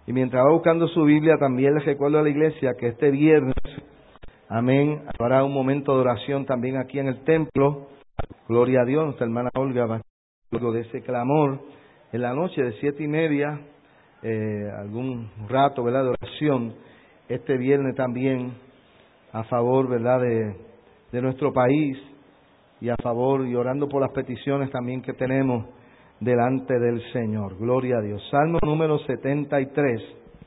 Y mientras va buscando su Biblia, también les recuerdo a la iglesia que este viernes, amén, habrá un momento de oración también aquí en el templo. Gloria a Dios, nuestra hermana Olga va luego de ese clamor en la noche de 7:30, algún rato, ¿verdad?, de oración. Este viernes también a favor, ¿verdad?, de nuestro país y a favor y orando por las peticiones también que tenemos delante del Señor. Gloria a Dios. Salmo número 73.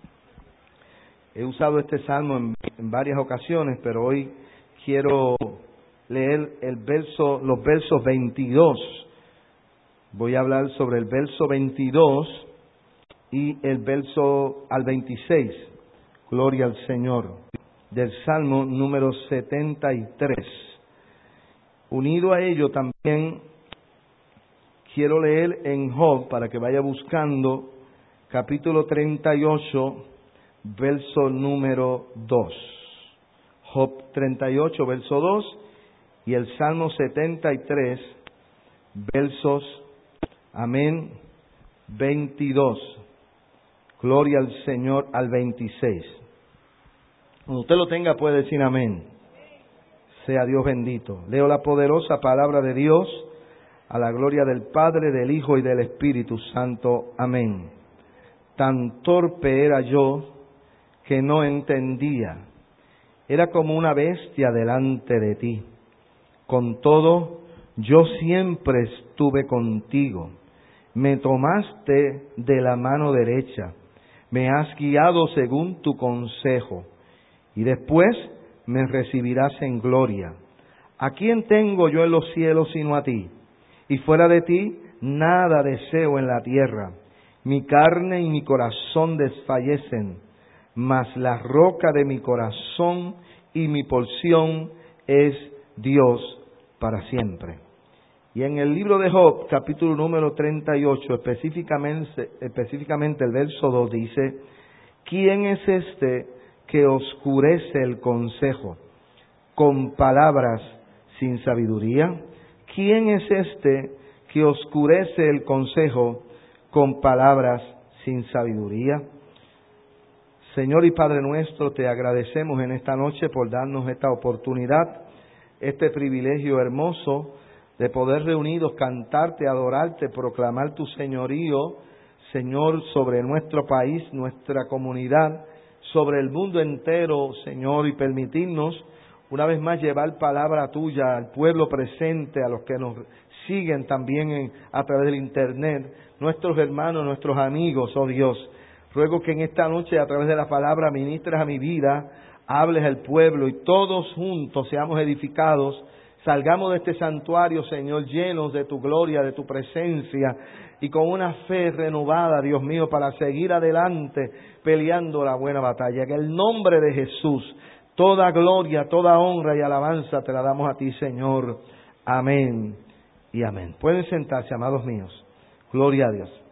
He usado este salmo en varias ocasiones, pero hoy quiero leer los versos 22. Voy a hablar sobre el verso 22 y el verso al 26. Gloria al Señor. Del Salmo número 73. Unido a ello también quiero leer en Job, para que vaya buscando, capítulo 38, verso número 2. Job 38, verso 2, y el Salmo 73, versos, amén, 22. Gloria al Señor, al 26. Cuando usted lo tenga puede decir amén. Sea Dios bendito. Leo la poderosa palabra de Dios, a la gloria del Padre, del Hijo y del Espíritu Santo. Amén. Tan torpe era yo que no entendía. Era como una bestia delante de ti. Con todo, yo siempre estuve contigo. Me tomaste de la mano derecha. Me has guiado según tu consejo. Y después me recibirás en gloria. ¿A quién tengo yo en los cielos sino a ti? Y fuera de ti, nada deseo en la tierra. Mi carne y mi corazón desfallecen, mas la roca de mi corazón y mi porción es Dios para siempre. Y en el libro de Job, capítulo número 38, específicamente el verso 2 dice: ¿quién es este que oscurece el consejo con palabras sin sabiduría? ¿Quién es este que oscurece el consejo con palabras sin sabiduría? Señor y Padre nuestro, te agradecemos en esta noche por darnos esta oportunidad, este privilegio hermoso de poder reunidos cantarte, adorarte, proclamar tu señorío, Señor, sobre nuestro país, nuestra comunidad, sobre el mundo entero, Señor, y permitirnos una vez más llevar palabra tuya al pueblo presente, a los que nos siguen también a través del internet, nuestros hermanos, nuestros amigos, oh Dios. Ruego que en esta noche, a través de la palabra, ministres a mi vida, hables al pueblo y todos juntos seamos edificados. Salgamos de este santuario, Señor, llenos de tu gloria, de tu presencia y con una fe renovada, Dios mío, para seguir adelante peleando la buena batalla. Que en el nombre de Jesús, toda gloria, toda honra y alabanza te la damos a ti, Señor. Amén y amén. Pueden sentarse, amados míos. Gloria a Dios.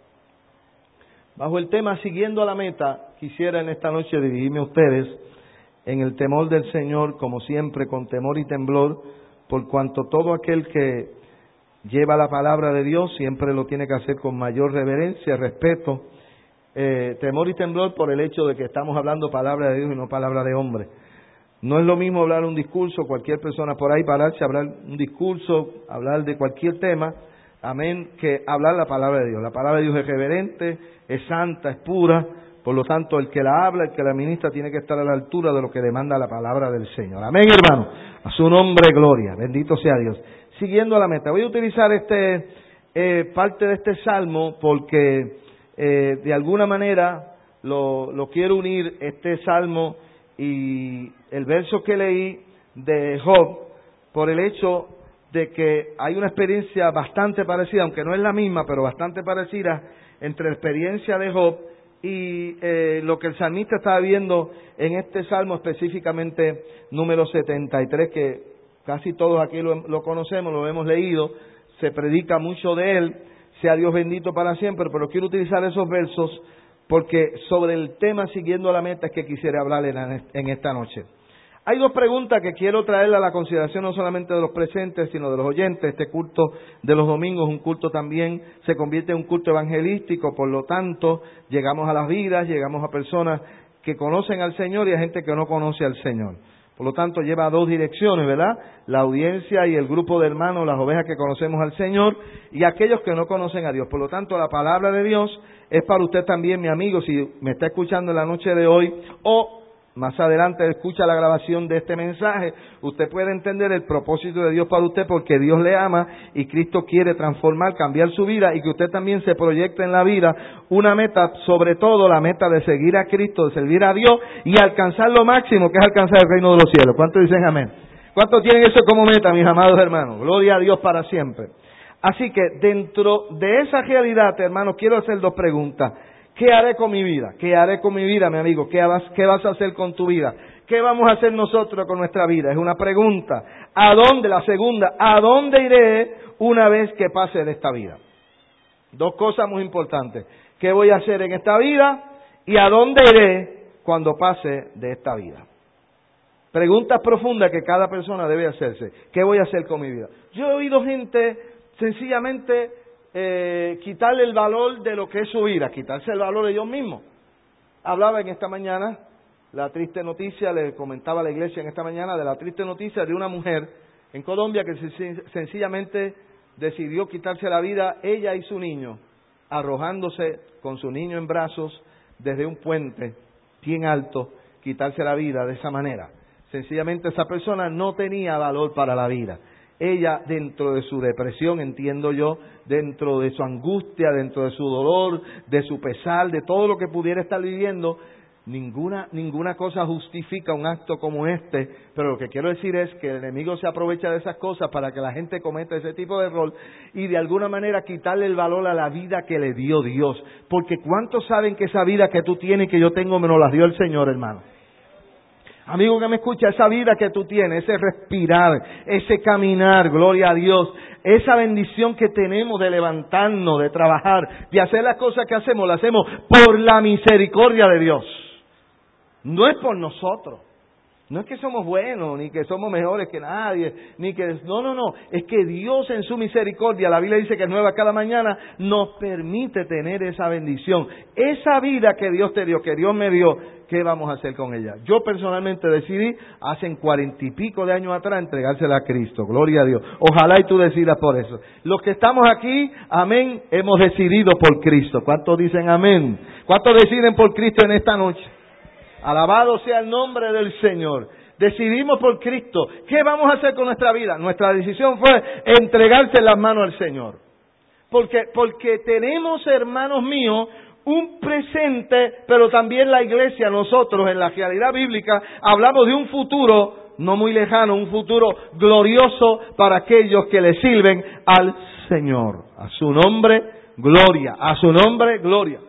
Bajo el tema Siguiendo a la Meta, quisiera en esta noche dirigirme a ustedes en el temor del Señor, como siempre, con temor y temblor, por cuanto todo aquel que lleva la palabra de Dios siempre lo tiene que hacer con mayor reverencia, respeto, temor y temblor por el hecho de que estamos hablando palabra de Dios y no palabra de hombre. No es lo mismo hablar un discurso, cualquier persona por ahí pararse, hablar un discurso, hablar de cualquier tema, amén, que hablar la palabra de Dios. La palabra de Dios es reverente, es santa, es pura, por lo tanto el que la habla, el que la ministra tiene que estar a la altura de lo que demanda la palabra del Señor. Amén, hermano, a su nombre gloria, bendito sea Dios. Siguiendo a la meta, voy a utilizar parte de este salmo porque de alguna manera lo quiero unir, este salmo y el verso que leí de Job, por el hecho de que hay una experiencia bastante parecida, aunque no es la misma, pero bastante parecida entre la experiencia de Job y lo que el salmista estaba viendo en este salmo, específicamente número 73, que casi todos aquí lo conocemos, lo hemos leído, se predica mucho de él, sea Dios bendito para siempre, pero quiero utilizar esos versos porque sobre el tema Siguiendo a la Meta es que quisiera hablar en esta noche. Hay dos preguntas que quiero traerle a la consideración no solamente de los presentes, sino de los oyentes. Este culto de los domingos es un culto también, se convierte en un culto evangelístico, por lo tanto, llegamos a las vidas, llegamos a personas que conocen al Señor y a gente que no conoce al Señor. Por lo tanto, lleva dos direcciones, ¿verdad? La audiencia y el grupo de hermanos, las ovejas que conocemos al Señor, y aquellos que no conocen a Dios. Por lo tanto, la palabra de Dios es para usted también, mi amigo, si me está escuchando en la noche de hoy, o más adelante escucha la grabación de este mensaje, usted puede entender el propósito de Dios para usted, porque Dios le ama y Cristo quiere transformar, cambiar su vida, y que usted también se proyecte en la vida una meta, sobre todo la meta de seguir a Cristo, de servir a Dios y alcanzar lo máximo, que es alcanzar el reino de los cielos. ¿Cuántos dicen amén? ¿Cuántos tienen eso como meta, mis amados hermanos? Gloria a Dios para siempre. Así que dentro de esa realidad, hermanos, quiero hacer dos preguntas. ¿Qué haré con mi vida? ¿Qué haré con mi vida, mi amigo? ¿Qué vas a hacer con tu vida? ¿Qué vamos a hacer nosotros con nuestra vida? Es una pregunta. ¿A dónde? La segunda, ¿a dónde iré una vez que pase de esta vida? Dos cosas muy importantes. ¿Qué voy a hacer en esta vida? ¿Y a dónde iré cuando pase de esta vida? Preguntas profundas que cada persona debe hacerse. ¿Qué voy a hacer con mi vida? Yo he oído gente sencillamente quitarle el valor de lo que es su vida, quitarse el valor de ellos mismos. Hablaba en esta mañana la triste noticia, le comentaba a la iglesia en esta mañana de la triste noticia de una mujer en Colombia que sencillamente decidió quitarse la vida, ella y su niño, arrojándose con su niño en brazos desde un puente bien alto, quitarse la vida de esa manera. Sencillamente esa persona no tenía valor para la vida. Ella, dentro de su depresión, entiendo yo, dentro de su angustia, dentro de su dolor, de su pesar, de todo lo que pudiera estar viviendo, ninguna cosa justifica un acto como este, pero lo que quiero decir es que el enemigo se aprovecha de esas cosas para que la gente cometa ese tipo de error y de alguna manera quitarle el valor a la vida que le dio Dios. Porque ¿cuántos saben que esa vida que tú tienes y que yo tengo me la dio el Señor, hermano? Amigo que me escucha, esa vida que tú tienes, ese respirar, ese caminar, gloria a Dios, esa bendición que tenemos de levantarnos, de trabajar, de hacer las cosas que hacemos, las hacemos por la misericordia de Dios. No es por nosotros. No es que somos buenos, ni que somos mejores que nadie, ni que... No. Es que Dios en su misericordia, la Biblia dice que es nueva cada mañana, nos permite tener esa bendición. Esa vida que Dios te dio, que Dios me dio, ¿qué vamos a hacer con ella? Yo personalmente decidí, hace 40 y pico de años atrás, entregársela a Cristo. Gloria a Dios. Ojalá y tú decidas por eso. Los que estamos aquí, amén, hemos decidido por Cristo. ¿Cuántos dicen amén? ¿Cuántos deciden por Cristo en esta noche? Alabado sea el nombre del Señor. Decidimos por Cristo. ¿Qué vamos a hacer con nuestra vida? Nuestra decisión fue entregarse en las manos al Señor. Porque tenemos, hermanos míos, un presente, pero también la iglesia, nosotros en la realidad bíblica, hablamos de un futuro no muy lejano, un futuro glorioso para aquellos que le sirven al Señor. A su nombre, gloria. A su nombre, gloria.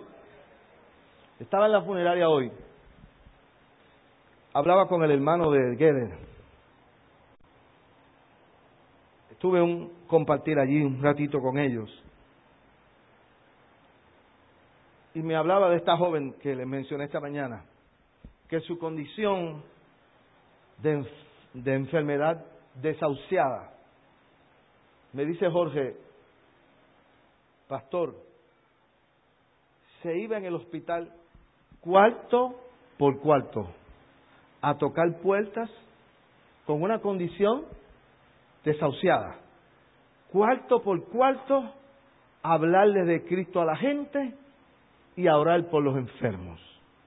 Estaba en la funeraria hoy. Hablaba con el hermano de Geder. Estuve compartir allí un ratito con ellos. Y me hablaba de esta joven que les mencioné esta mañana, que su condición de enfermedad desahuciada. Me dice Jorge, pastor, se iba en el hospital cuarto por cuarto a tocar puertas con una condición desahuciada. Cuarto por cuarto, a hablarle de Cristo a la gente y a orar por los enfermos.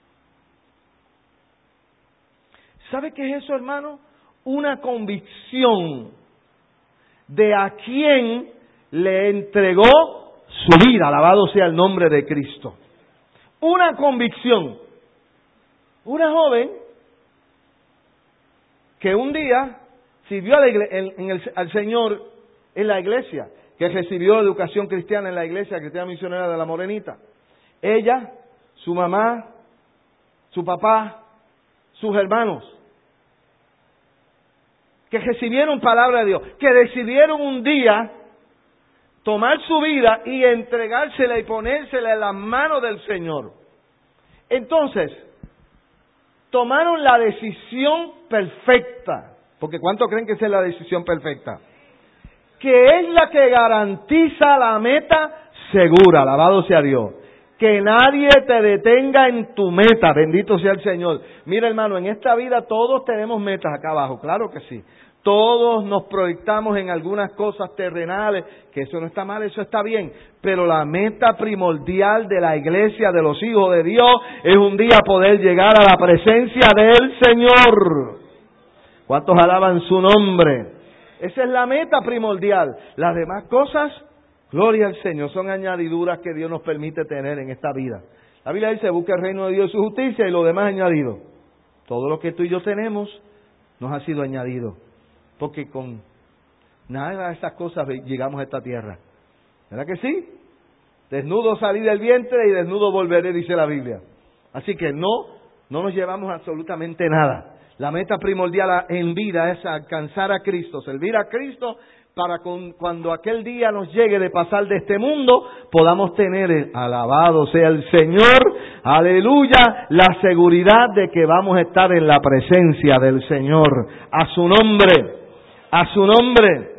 ¿Sabe qué es eso, hermano? Una convicción de a quién le entregó su vida. Alabado sea el nombre de Cristo. Una convicción. Una joven que un día sirvió al Señor en la iglesia, que recibió educación cristiana en la iglesia cristiana misionera de La Morenita. Ella, su mamá, su papá, sus hermanos, que recibieron palabra de Dios, que decidieron un día tomar su vida y entregársela y ponérsela en las manos del Señor. Entonces, tomaron la decisión perfecta. Porque ¿cuánto creen que esa es la decisión perfecta? Que es la que garantiza la meta segura, alabado sea Dios. Que nadie te detenga en tu meta, bendito sea el Señor. Mira, hermano, en esta vida todos tenemos metas acá abajo, claro que sí. Todos nos proyectamos en algunas cosas terrenales, que eso no está mal, eso está bien. Pero la meta primordial de la iglesia, de los hijos de Dios, es un día poder llegar a la presencia del Señor. ¿Cuántos alaban su nombre? Esa es la meta primordial. Las demás cosas, gloria al Señor, son añadiduras que Dios nos permite tener en esta vida. La Biblia dice, busca el reino de Dios y su justicia y lo demás añadido. Todo lo que tú y yo tenemos nos ha sido añadido. Porque con nada de esas cosas llegamos a esta tierra. ¿Verdad que sí? Desnudo salí del vientre y desnudo volveré, dice la Biblia. Así que no nos llevamos absolutamente nada. La meta primordial en vida es alcanzar a Cristo, servir a Cristo, para cuando aquel día nos llegue de pasar de este mundo, podamos tener, alabado sea el Señor, aleluya, la seguridad de que vamos a estar en la presencia del Señor. A su nombre, a su nombre.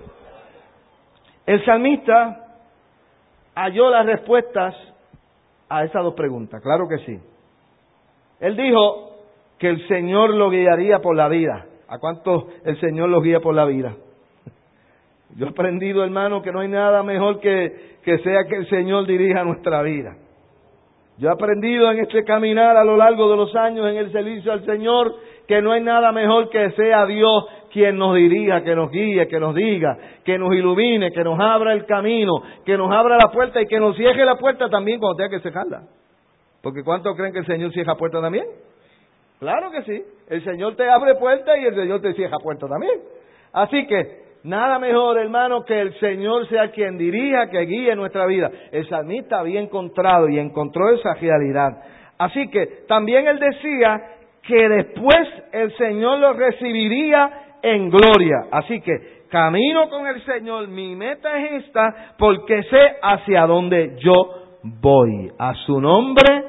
El salmista halló las respuestas a esas dos preguntas, claro que sí. Él dijo que el Señor lo guiaría por la vida. ¿A cuántos el Señor los guía por la vida? Yo he aprendido, hermano, que no hay nada mejor que sea que el Señor dirija nuestra vida. Yo he aprendido en este caminar a lo largo de los años en el servicio al Señor que no hay nada mejor que sea Dios quien nos dirija, que nos guíe, que nos diga, que nos ilumine, que nos abra el camino, que nos abra la puerta y que nos cierre la puerta también cuando tenga que cerrarla. Porque ¿cuántos creen que el Señor cierra puerta también? Claro que sí. El Señor te abre puertas y el Señor te cierra puertas también. Así que nada mejor, hermano, que el Señor sea quien dirija, que guíe nuestra vida. El salmista había encontrado y encontró esa realidad. Así que también él decía que después el Señor lo recibiría en gloria. Así que camino con el Señor, mi meta es esta, porque sé hacia dónde yo voy. A su nombre,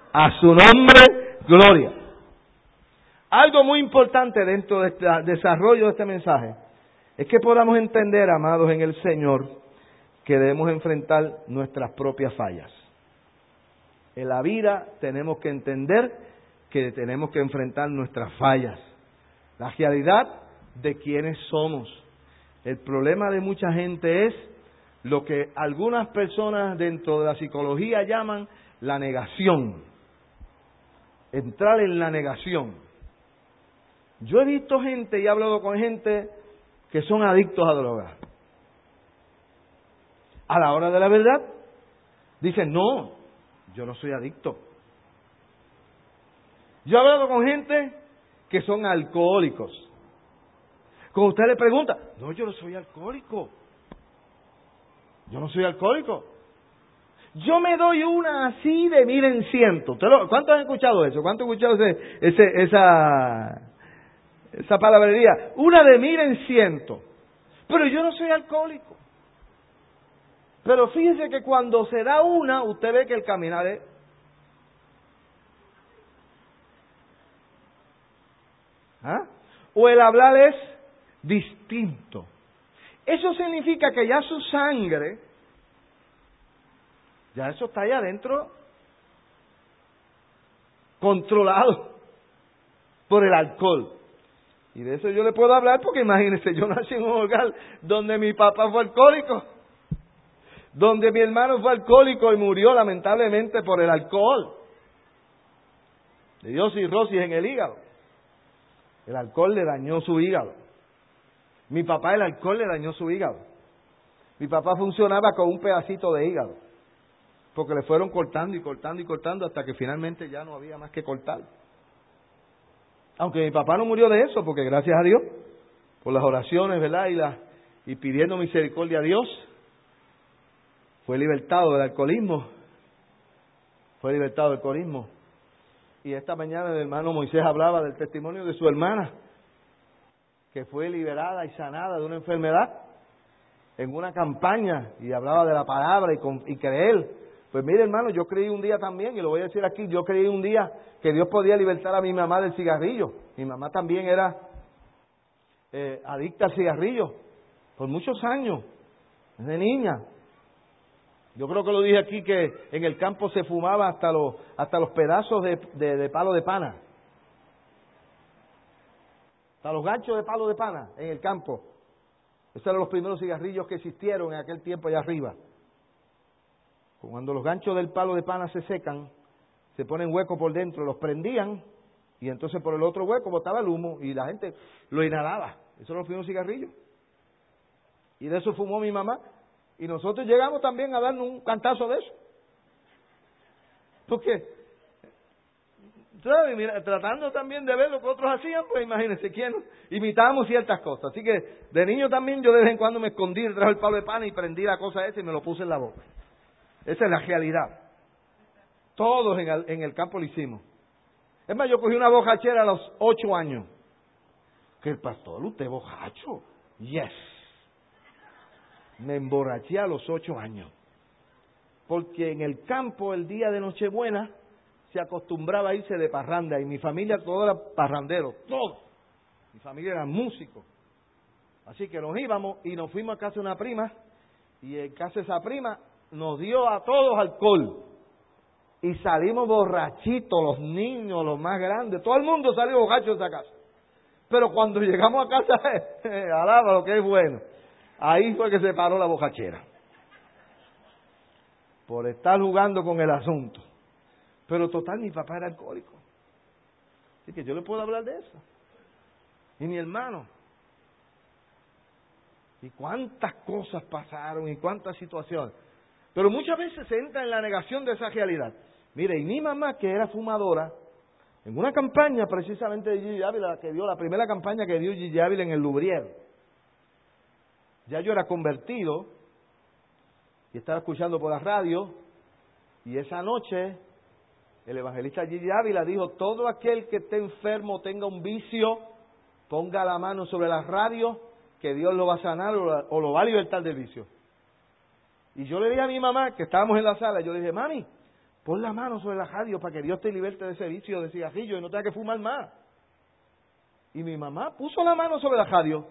gloria. Algo muy importante dentro de este desarrollo de este mensaje es que podamos entender, amados en el Señor, que debemos enfrentar nuestras propias fallas. En la vida tenemos que entender que tenemos que enfrentar nuestras fallas, la realidad de quiénes somos. El problema de mucha gente es lo que algunas personas dentro de la psicología llaman la negación. Entrar en la negación. Yo he visto gente y he hablado con gente que son adictos a drogas. A la hora de la verdad, dicen, no, yo no soy adicto. Yo he hablado con gente que son alcohólicos. Cuando usted le pregunta, no, yo no soy alcohólico. Yo no soy alcohólico. Yo me doy una así de 1000 en ciento. ¿Cuántos han escuchado eso? ¿Cuántos han escuchado esa palabrería? Una de 1000 en ciento. Pero yo no soy alcohólico. Pero fíjese que cuando se da una, usted ve que el caminar es... O el hablar es distinto. Eso significa que ya su sangre, ya eso está ahí adentro, controlado por el alcohol. Y de eso yo le puedo hablar porque imagínense, yo nací en un hogar donde mi papá fue alcohólico, donde mi hermano fue alcohólico y murió lamentablemente por el alcohol. Le dio cirrosis en el hígado. El alcohol le dañó su hígado. Mi papá, el alcohol le dañó su hígado. Mi papá funcionaba con un pedacito de hígado, porque le fueron cortando y cortando y cortando hasta que finalmente ya no había más que cortar. Aunque mi papá no murió de eso, porque gracias a Dios, por las oraciones, ¿verdad? Y pidiendo misericordia a Dios, fue libertado del alcoholismo. Fue libertado del alcoholismo. Y esta mañana el hermano Moisés hablaba del testimonio de su hermana, que fue liberada y sanada de una enfermedad en una campaña, y hablaba de la palabra y creer Pues mire, hermano, yo creí un día también, y lo voy a decir aquí, yo creí un día que Dios podía libertar a mi mamá del cigarrillo. Mi mamá también era adicta al cigarrillo por muchos años, desde niña. Yo creo que lo dije aquí, que en el campo se fumaba hasta los pedazos de palo de pana. Hasta los ganchos de palo de pana en el campo. Esos eran los primeros cigarrillos que existieron en aquel tiempo allá arriba. Cuando los ganchos del palo de pana se secan, se ponen huecos por dentro, los prendían y entonces por el otro hueco botaba el humo y la gente lo inhalaba. Esos eran los primeros cigarrillos. Y de eso fumó mi mamá. Y nosotros llegamos también a darnos un cantazo de eso. Porque, ¿sabes? Mira, tratando también de ver lo que otros hacían, pues imagínense quién. Imitábamos ciertas cosas. Así que de niño también yo de vez en cuando me escondí detrás del palo de pana y prendí la cosa esa y me lo puse en la boca. Esa es la realidad. Todos en el campo lo hicimos. Es más, yo cogí una bocachera a los 8 años. ¿Que el pastor, usted es bocacho? Yes. Me emborraché a los 8 años. Porque en el campo, el día de Nochebuena, se acostumbraba a irse de parranda. Y mi familia todo era parrandero, todo. Mi familia era músico. Así que nos íbamos y nos fuimos a casa de una prima. Y en casa de esa prima nos dio a todos alcohol. Y salimos borrachitos, los niños, los más grandes. Todo el mundo salió borracho de esa casa. Pero cuando llegamos a casa, alaba lo que es bueno. Ahí fue que se paró la bocachera. Por estar jugando con el asunto. Pero total, mi papá era alcohólico. Así que yo le puedo hablar de eso. Y mi hermano. Y cuántas cosas pasaron y cuántas situaciones. Pero muchas veces se entra en la negación de esa realidad. Mire, y mi mamá, que era fumadora, en una campaña precisamente de Gigi Ávila, que dio la primera campaña que dio Gigi Ávila en el Lubriel. Ya yo era convertido y estaba escuchando por la radio, y esa noche el evangelista Gigi Ávila dijo: todo aquel que esté enfermo, tenga un vicio, ponga la mano sobre la radio, que Dios lo va a sanar o lo va a libertar del vicio. Y yo le dije a mi mamá, que estábamos en la sala, yo le dije: mami, pon la mano sobre la radio para que Dios te liberte de ese vicio de cigarrillo y no tenga que fumar más. Y mi mamá puso la mano sobre la radio.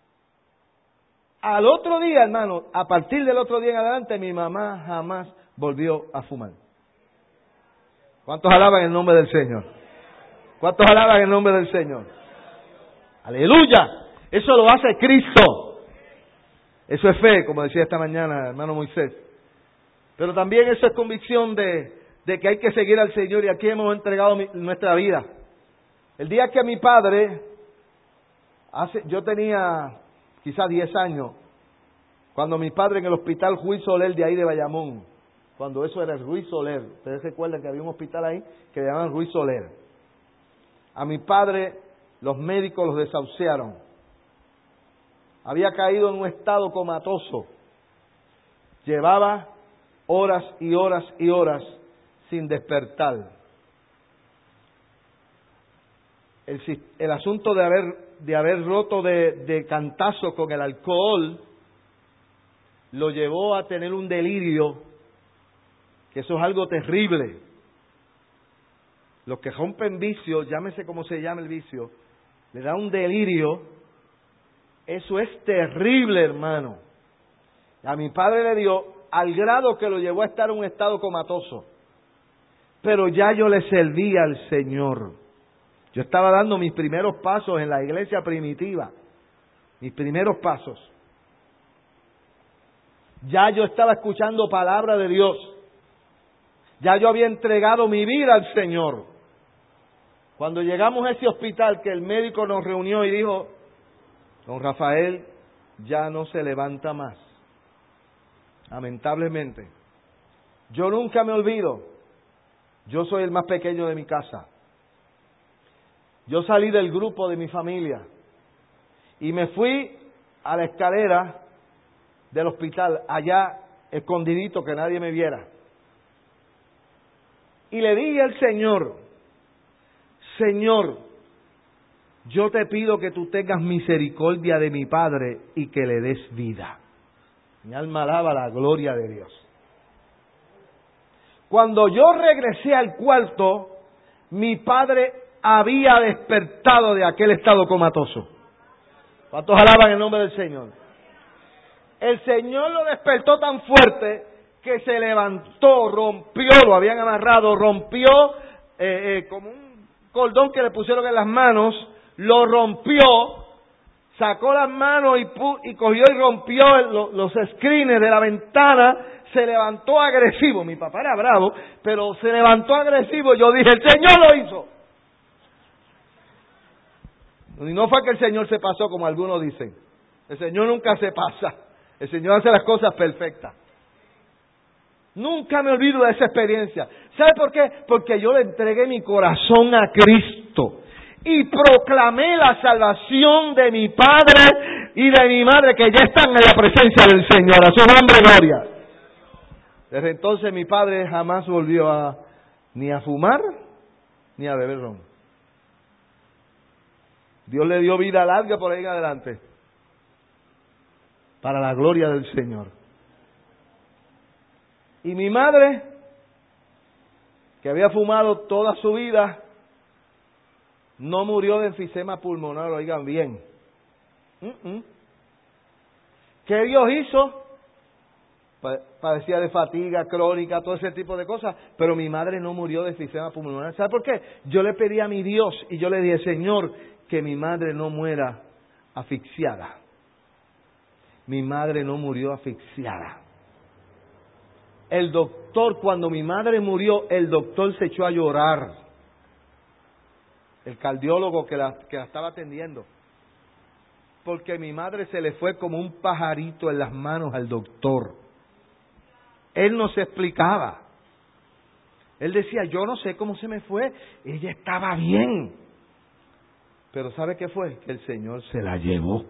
Al otro día, hermano, a partir del otro día en adelante, mi mamá jamás volvió a fumar. ¿Cuántos alaban el nombre del Señor? ¿Cuántos alaban el nombre del Señor? ¡Aleluya! Eso lo hace Cristo. Eso es fe, como decía esta mañana hermano Moisés. Pero también eso es convicción de que hay que seguir al Señor, y aquí hemos entregado nuestra vida. El día que mi padre, yo tenía quizás 10 años, cuando mi padre en el hospital Ruiz Soler de ahí de Bayamón, cuando eso era el Ruiz Soler, ustedes recuerdan que había un hospital ahí que le llamaban Ruiz Soler. A mi padre los médicos los desahuciaron. Había caído en un estado comatoso. Llevaba horas y horas y horas sin despertar. El asunto de haber roto de cantazo con el alcohol lo llevó a tener un delirio, que eso es algo terrible. Los que rompen vicios, llámese como se llama el vicio, le da un delirio. Eso es terrible, hermano. A mi padre le dio al grado que lo llevó a estar en un estado comatoso. Pero ya yo le servía al Señor. Yo estaba dando mis primeros pasos en la iglesia primitiva. Mis primeros pasos. Ya yo estaba escuchando palabra de Dios. Ya yo había entregado mi vida al Señor. Cuando llegamos a ese hospital, que el médico nos reunió y dijo: don Rafael ya no se levanta más. Lamentablemente. Yo nunca me olvido. Yo soy el más pequeño de mi casa. Yo salí del grupo de mi familia y me fui a la escalera del hospital, allá escondidito, que nadie me viera. Y le dije al Señor: Señor, yo te pido que tú tengas misericordia de mi padre y que le des vida. Mi alma alaba la gloria de Dios. Cuando yo regresé al cuarto, mi padre había despertado de aquel estado comatoso. ¿Cuántos alaban el nombre del Señor? El Señor lo despertó tan fuerte que se levantó, rompió, lo habían amarrado, rompió como un cordón que le pusieron en las manos, lo rompió, sacó las manos y cogió y rompió los screens de la ventana, se levantó agresivo. Mi papá era bravo, pero se levantó agresivo. Yo dije, el Señor lo hizo. Y no fue que el Señor se pasó como algunos dicen. El Señor nunca se pasa. El Señor hace las cosas perfectas. Nunca me olvido de esa experiencia. ¿Sabe por qué? Porque yo le entregué mi corazón a Cristo y proclamé la salvación de mi padre y de mi madre, que ya están en la presencia del Señor. A su nombre, gloria. Desde entonces mi padre jamás volvió ni a fumar ni a beber ron. Dios le dio vida larga por ahí en adelante, para la gloria del Señor. Y mi madre, que había fumado toda su vida, no murió de enfisema pulmonar, lo oigan bien. ¿Qué Dios hizo? Padecía de fatiga crónica, todo ese tipo de cosas, pero mi madre no murió de enfisema pulmonar. ¿Sabe por qué? Yo le pedí a mi Dios y yo le dije, Señor, que mi madre no muera asfixiada. Mi madre no murió asfixiada. El doctor, cuando mi madre murió, el doctor se echó a llorar. El cardiólogo que la estaba atendiendo. Porque mi madre se le fue como un pajarito en las manos al doctor. Él no se explicaba. Él decía, yo no sé cómo se me fue. Ella estaba bien. Pero ¿sabe qué fue? Que el Señor se la llevó.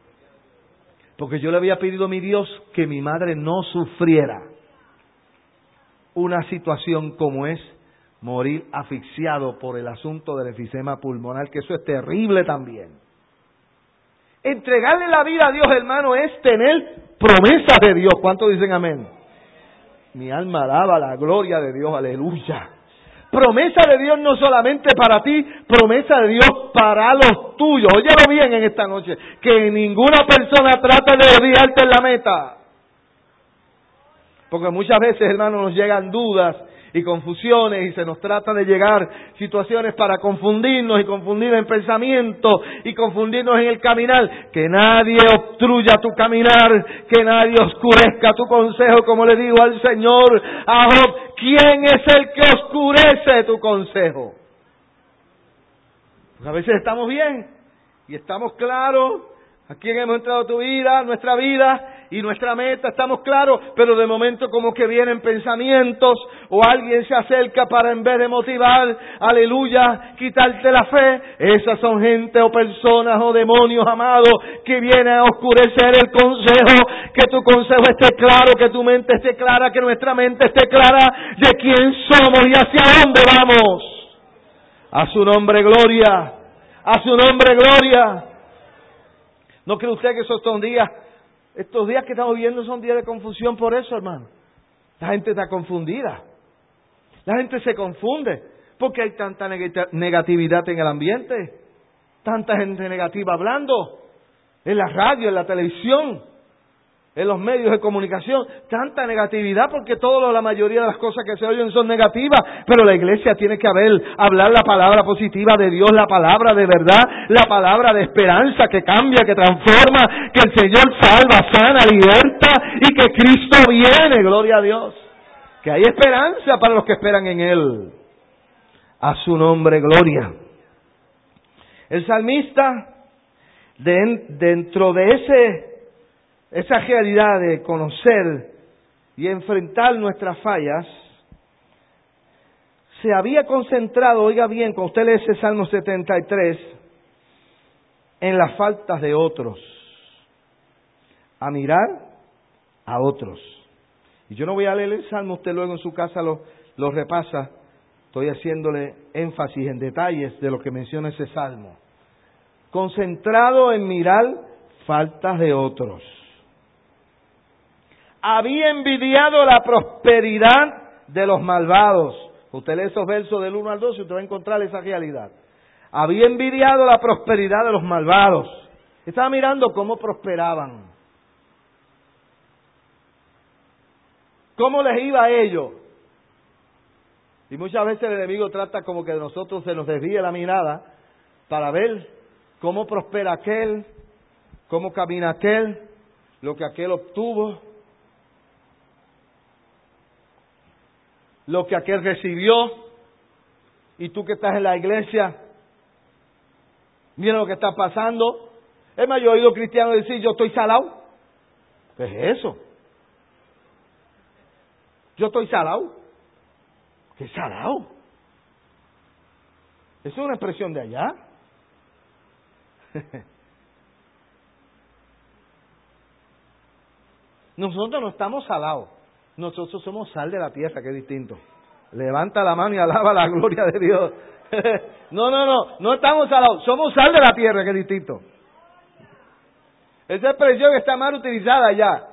Porque yo le había pedido a mi Dios que mi madre no sufriera una situación como es morir asfixiado por el asunto del enfisema pulmonar, que eso es terrible también. Entregarle la vida a Dios, hermano, es tener promesas de Dios. ¿Cuántos dicen amén? Mi alma alaba la gloria de Dios, aleluya. Promesa de Dios no solamente para ti, promesa de Dios para los tuyos. Óyelo bien en esta noche, que ninguna persona trata de desviarte en la meta. Porque muchas veces, hermanos, nos llegan dudas y confusiones y se nos trata de llegar situaciones para confundirnos y confundirnos en pensamiento y confundirnos en el caminar. Que nadie obstruya tu caminar, que nadie oscurezca tu consejo, como le digo al Señor, a Job, ¿quién es el que oscurece tu consejo? Porque a veces estamos bien y estamos claros a quién hemos entrado tu vida, nuestra vida y nuestra meta, estamos claros, pero de momento como que vienen pensamientos o alguien se acerca para, en vez de motivar, aleluya, quitarte la fe. Esas son gente o personas o demonios, amados, que vienen a oscurecer el consejo. Que tu consejo esté claro, que tu mente esté clara, que nuestra mente esté clara de quién somos y hacia dónde vamos. A su nombre gloria, a su nombre gloria. ¿No cree usted que esos son días, estos días que estamos viviendo son días de confusión por eso, hermano? La gente está confundida. La gente se confunde porque hay tanta negatividad en el ambiente. Tanta gente negativa hablando en la radio, en la televisión, en los medios de comunicación. Tanta negatividad porque la mayoría de las cosas que se oyen son negativas. Pero la iglesia tiene que hablar la palabra positiva de Dios, la palabra de verdad, la palabra de esperanza que cambia, que transforma, que el Señor salva, sana, liberta y que Cristo viene, gloria a Dios. Que hay esperanza para los que esperan en Él. A su nombre, gloria. El salmista, dentro de esa realidad de conocer y enfrentar nuestras fallas, se había concentrado, oiga bien, cuando usted lee ese Salmo 73, en las faltas de otros, a mirar a otros. Y yo no voy a leer el Salmo, usted luego en su casa lo repasa, estoy haciéndole énfasis en detalles de lo que menciona ese Salmo. Concentrado en mirar faltas de otros. Había envidiado la prosperidad de los malvados. Usted lee esos versos del 1 al 12 y usted va a encontrar esa realidad. Había envidiado la prosperidad de los malvados. Estaba mirando cómo prosperaban. ¿Cómo les iba a ellos? Y muchas veces el enemigo trata como que de nosotros se nos desvíe la mirada para ver cómo prospera aquel, cómo camina aquel, lo que aquel obtuvo, lo que aquel recibió, y tú que estás en la iglesia, mira lo que está pasando. Es más, yo he oído cristianos decir, yo estoy salado. ¿Qué es eso? Yo estoy salado. ¿Qué salado? ¿Eso es una expresión de allá? Nosotros no estamos salados. Nosotros somos sal de la tierra, que es distinto. Levanta la mano y alaba la gloria de Dios. No estamos salados. Somos sal de la tierra, que es distinto. Esa expresión está mal utilizada allá.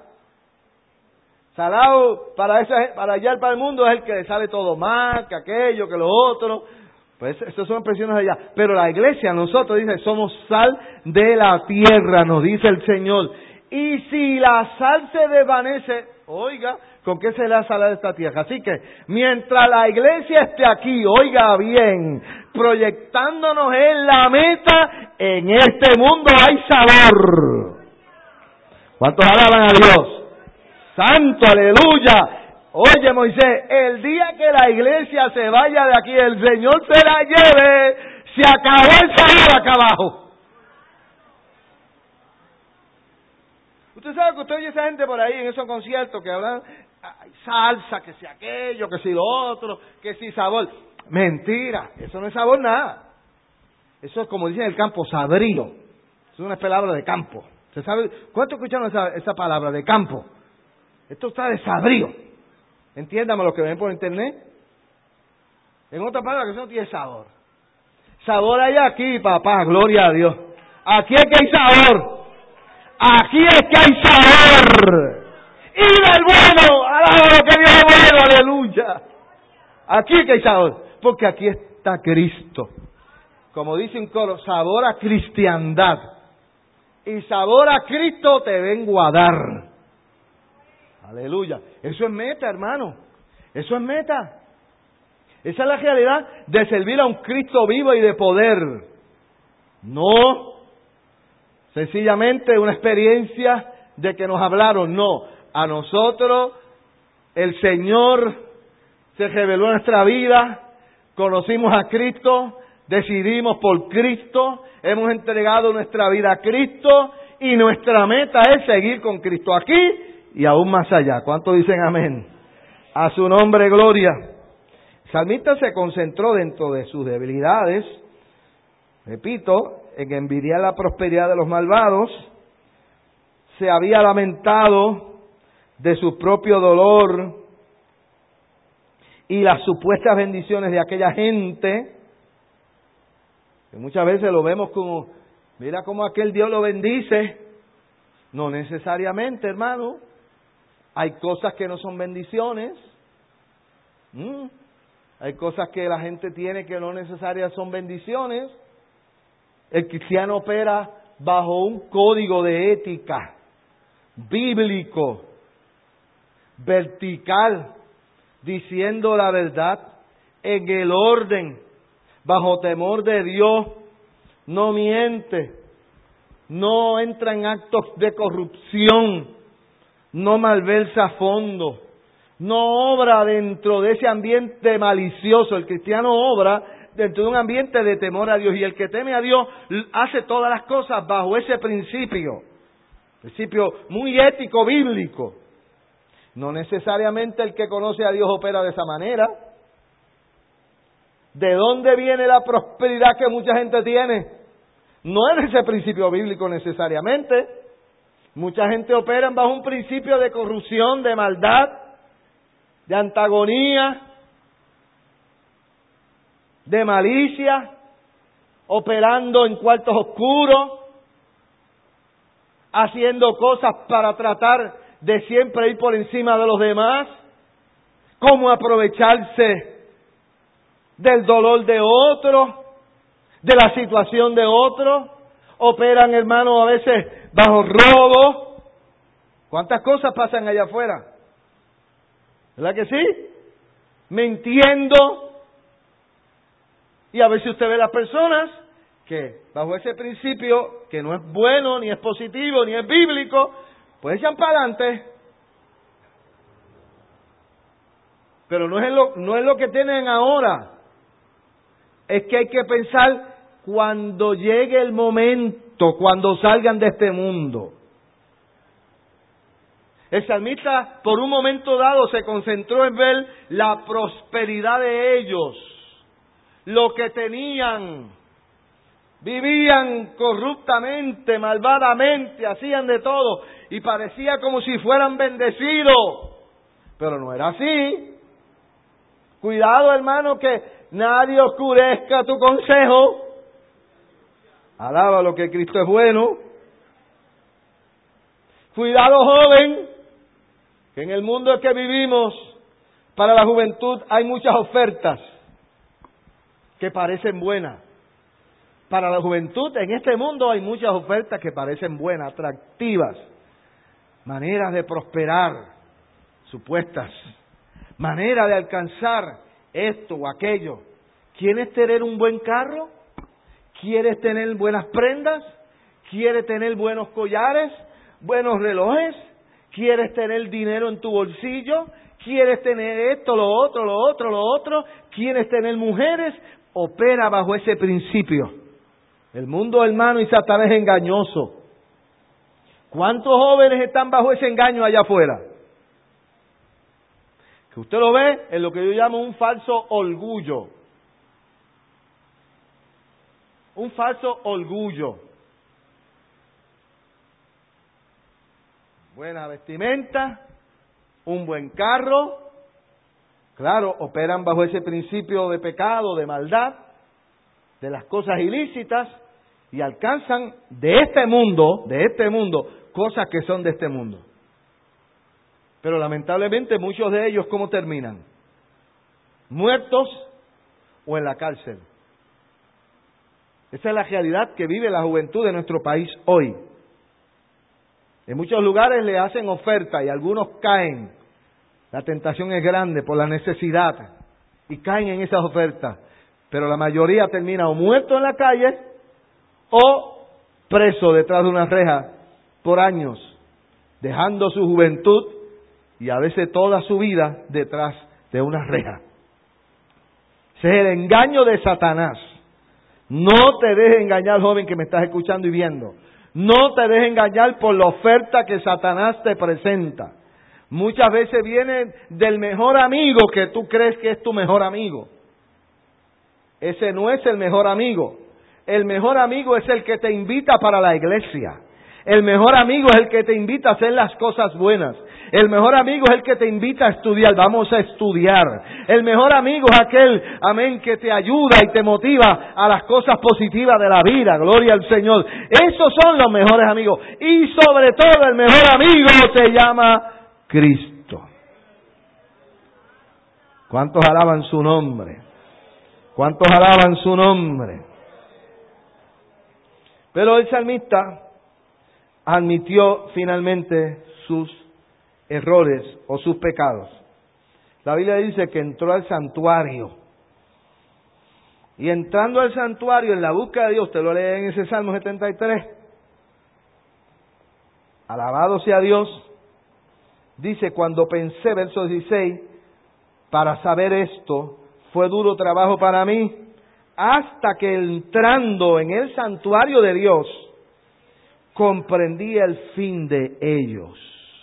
Salado para allá, para el mundo, es el que sabe todo más, que aquello, que lo otro. Pues esas son expresiones allá. Pero la iglesia, nosotros, dice, somos sal de la tierra, nos dice el Señor. Y si la sal se desvanece, oiga, ¿con qué se la sal de esta tierra? Así que, mientras la iglesia esté aquí, oiga bien, proyectándonos en la meta, en este mundo hay sabor. ¿Cuántos alaban a Dios? ¡Santo, aleluya! Oye, Moisés, el día que la iglesia se vaya de aquí, el Señor se la lleve, se acabó el sabor acá abajo. Usted sabe que usted oye esa gente por ahí en esos conciertos que hablan salsa, que si aquello, que si lo otro, que si sabor. Mentira, eso no es sabor nada. Eso es como dicen en el campo, sabrío. Es una palabra de campo. ¿Usted sabe cuánto escucharon esa palabra de campo? Esto está de sabrío. Entiéndame lo que ven por internet. En otras palabras, que eso no tiene sabor. Sabor hay aquí, papá, gloria a Dios. Aquí es que hay sabor. Aquí es que hay sabor. Y del bueno, alaba lo que Dios es bueno, aleluya. Aquí es que hay sabor. Porque aquí está Cristo. Como dice un coro, sabor a cristiandad. Y sabor a Cristo te vengo a dar. Aleluya. Eso es meta, hermano. Eso es meta. Esa es la realidad de servir a un Cristo vivo y de poder. No sencillamente una experiencia de que nos hablaron. No. A nosotros el Señor se reveló en nuestra vida. Conocimos a Cristo. Decidimos por Cristo. Hemos entregado nuestra vida a Cristo. Y nuestra meta es seguir con Cristo aquí y aún más allá. ¿Cuántos dicen amén? A su nombre, gloria. El salmista se concentró dentro de sus debilidades, repito, en envidiar la prosperidad de los malvados. Se había lamentado de su propio dolor y las supuestas bendiciones de aquella gente, que muchas veces lo vemos como, mira cómo aquel Dios lo bendice. No necesariamente, hermano. Hay cosas que no son bendiciones. Hay cosas que la gente tiene que no necesariamente son bendiciones. El cristiano opera bajo un código de ética bíblico, vertical, diciendo la verdad, en el orden, bajo temor de Dios, no miente, no entra en actos de corrupción, no malversa fondos, no obra dentro de ese ambiente malicioso. El cristiano obra dentro de un ambiente de temor a Dios, y el que teme a Dios hace todas las cosas bajo ese principio muy ético, bíblico. No necesariamente el que conoce a Dios opera de esa manera. ¿De dónde viene la prosperidad que mucha gente tiene? No es ese principio bíblico necesariamente. Mucha gente opera bajo un principio de corrupción, de maldad, de antagonía, de malicia, operando en cuartos oscuros, haciendo cosas para tratar de siempre ir por encima de los demás, cómo aprovecharse del dolor de otro, de la situación de otro. Operan, hermanos, a veces bajo robo. ¿Cuántas cosas pasan allá afuera? ¿Verdad que sí? Mintiendo. Y a veces usted ve las personas que bajo ese principio, que no es bueno, ni es positivo, ni es bíblico, pues echan para adelante. Pero no es lo que tienen ahora. Es que hay que pensar cuando llegue el momento, cuando salgan de este mundo. El salmista, por un momento dado, se concentró en ver la prosperidad de ellos, lo que tenían. Vivían corruptamente, malvadamente, hacían de todo, y parecía como si fueran bendecidos. Pero no era así. Cuidado, hermano, que nadie oscurezca tu consejo. Alaba lo que Cristo es bueno. Cuidado, joven, que en el mundo en que vivimos, para la juventud hay muchas ofertas que parecen buenas. Para la juventud en este mundo hay muchas ofertas que parecen buenas, atractivas, maneras de prosperar, supuestas, manera de alcanzar esto o aquello. ¿Quieres tener un buen carro? ¿Quieres tener buenas prendas? ¿Quieres tener buenos collares? ¿Buenos relojes? ¿Quieres tener dinero en tu bolsillo? ¿Quieres tener esto, lo otro, lo otro, lo otro? ¿Quieres tener mujeres? Opera bajo ese principio. El mundo, hermano, y Satanás es engañoso. ¿Cuántos jóvenes están bajo ese engaño allá afuera? Que usted lo ve en lo que yo llamo un falso orgullo. Un falso orgullo. Buena vestimenta, un buen carro. Claro, operan bajo ese principio de pecado, de maldad, de las cosas ilícitas, y alcanzan de este mundo, cosas que son de este mundo. Pero lamentablemente muchos de ellos, ¿cómo terminan? Muertos o en la cárcel. Esa es la realidad que vive la juventud de nuestro país hoy. En muchos lugares le hacen oferta y algunos caen. La tentación es grande por la necesidad y caen en esas ofertas. Pero la mayoría termina o muerto en la calle o preso detrás de una reja por años, dejando su juventud y a veces toda su vida detrás de una reja. Ese es el engaño de Satanás. No te dejes engañar, joven, que me estás escuchando y viendo. No te dejes engañar por la oferta que Satanás te presenta. Muchas veces viene del mejor amigo que tú crees que es tu mejor amigo. Ese no es el mejor amigo. El mejor amigo es el que te invita para la iglesia. El mejor amigo es el que te invita a hacer las cosas buenas. El mejor amigo es el que te invita a estudiar. Vamos a estudiar. El mejor amigo es aquel, amén, que te ayuda y te motiva a las cosas positivas de la vida. Gloria al Señor. Esos son los mejores amigos. Y sobre todo el mejor amigo se llama Cristo. ¿Cuántos alaban su nombre? ¿Cuántos alaban su nombre? Pero el salmista admitió finalmente sus errores o sus pecados. La Biblia dice que entró al santuario. Y entrando al santuario en la búsqueda de Dios, usted lo lee en ese Salmo 73. Alabado sea Dios. Dice, cuando pensé, verso 16, para saber esto, fue duro trabajo para mí, hasta que entrando en el santuario de Dios, comprendí el fin de ellos.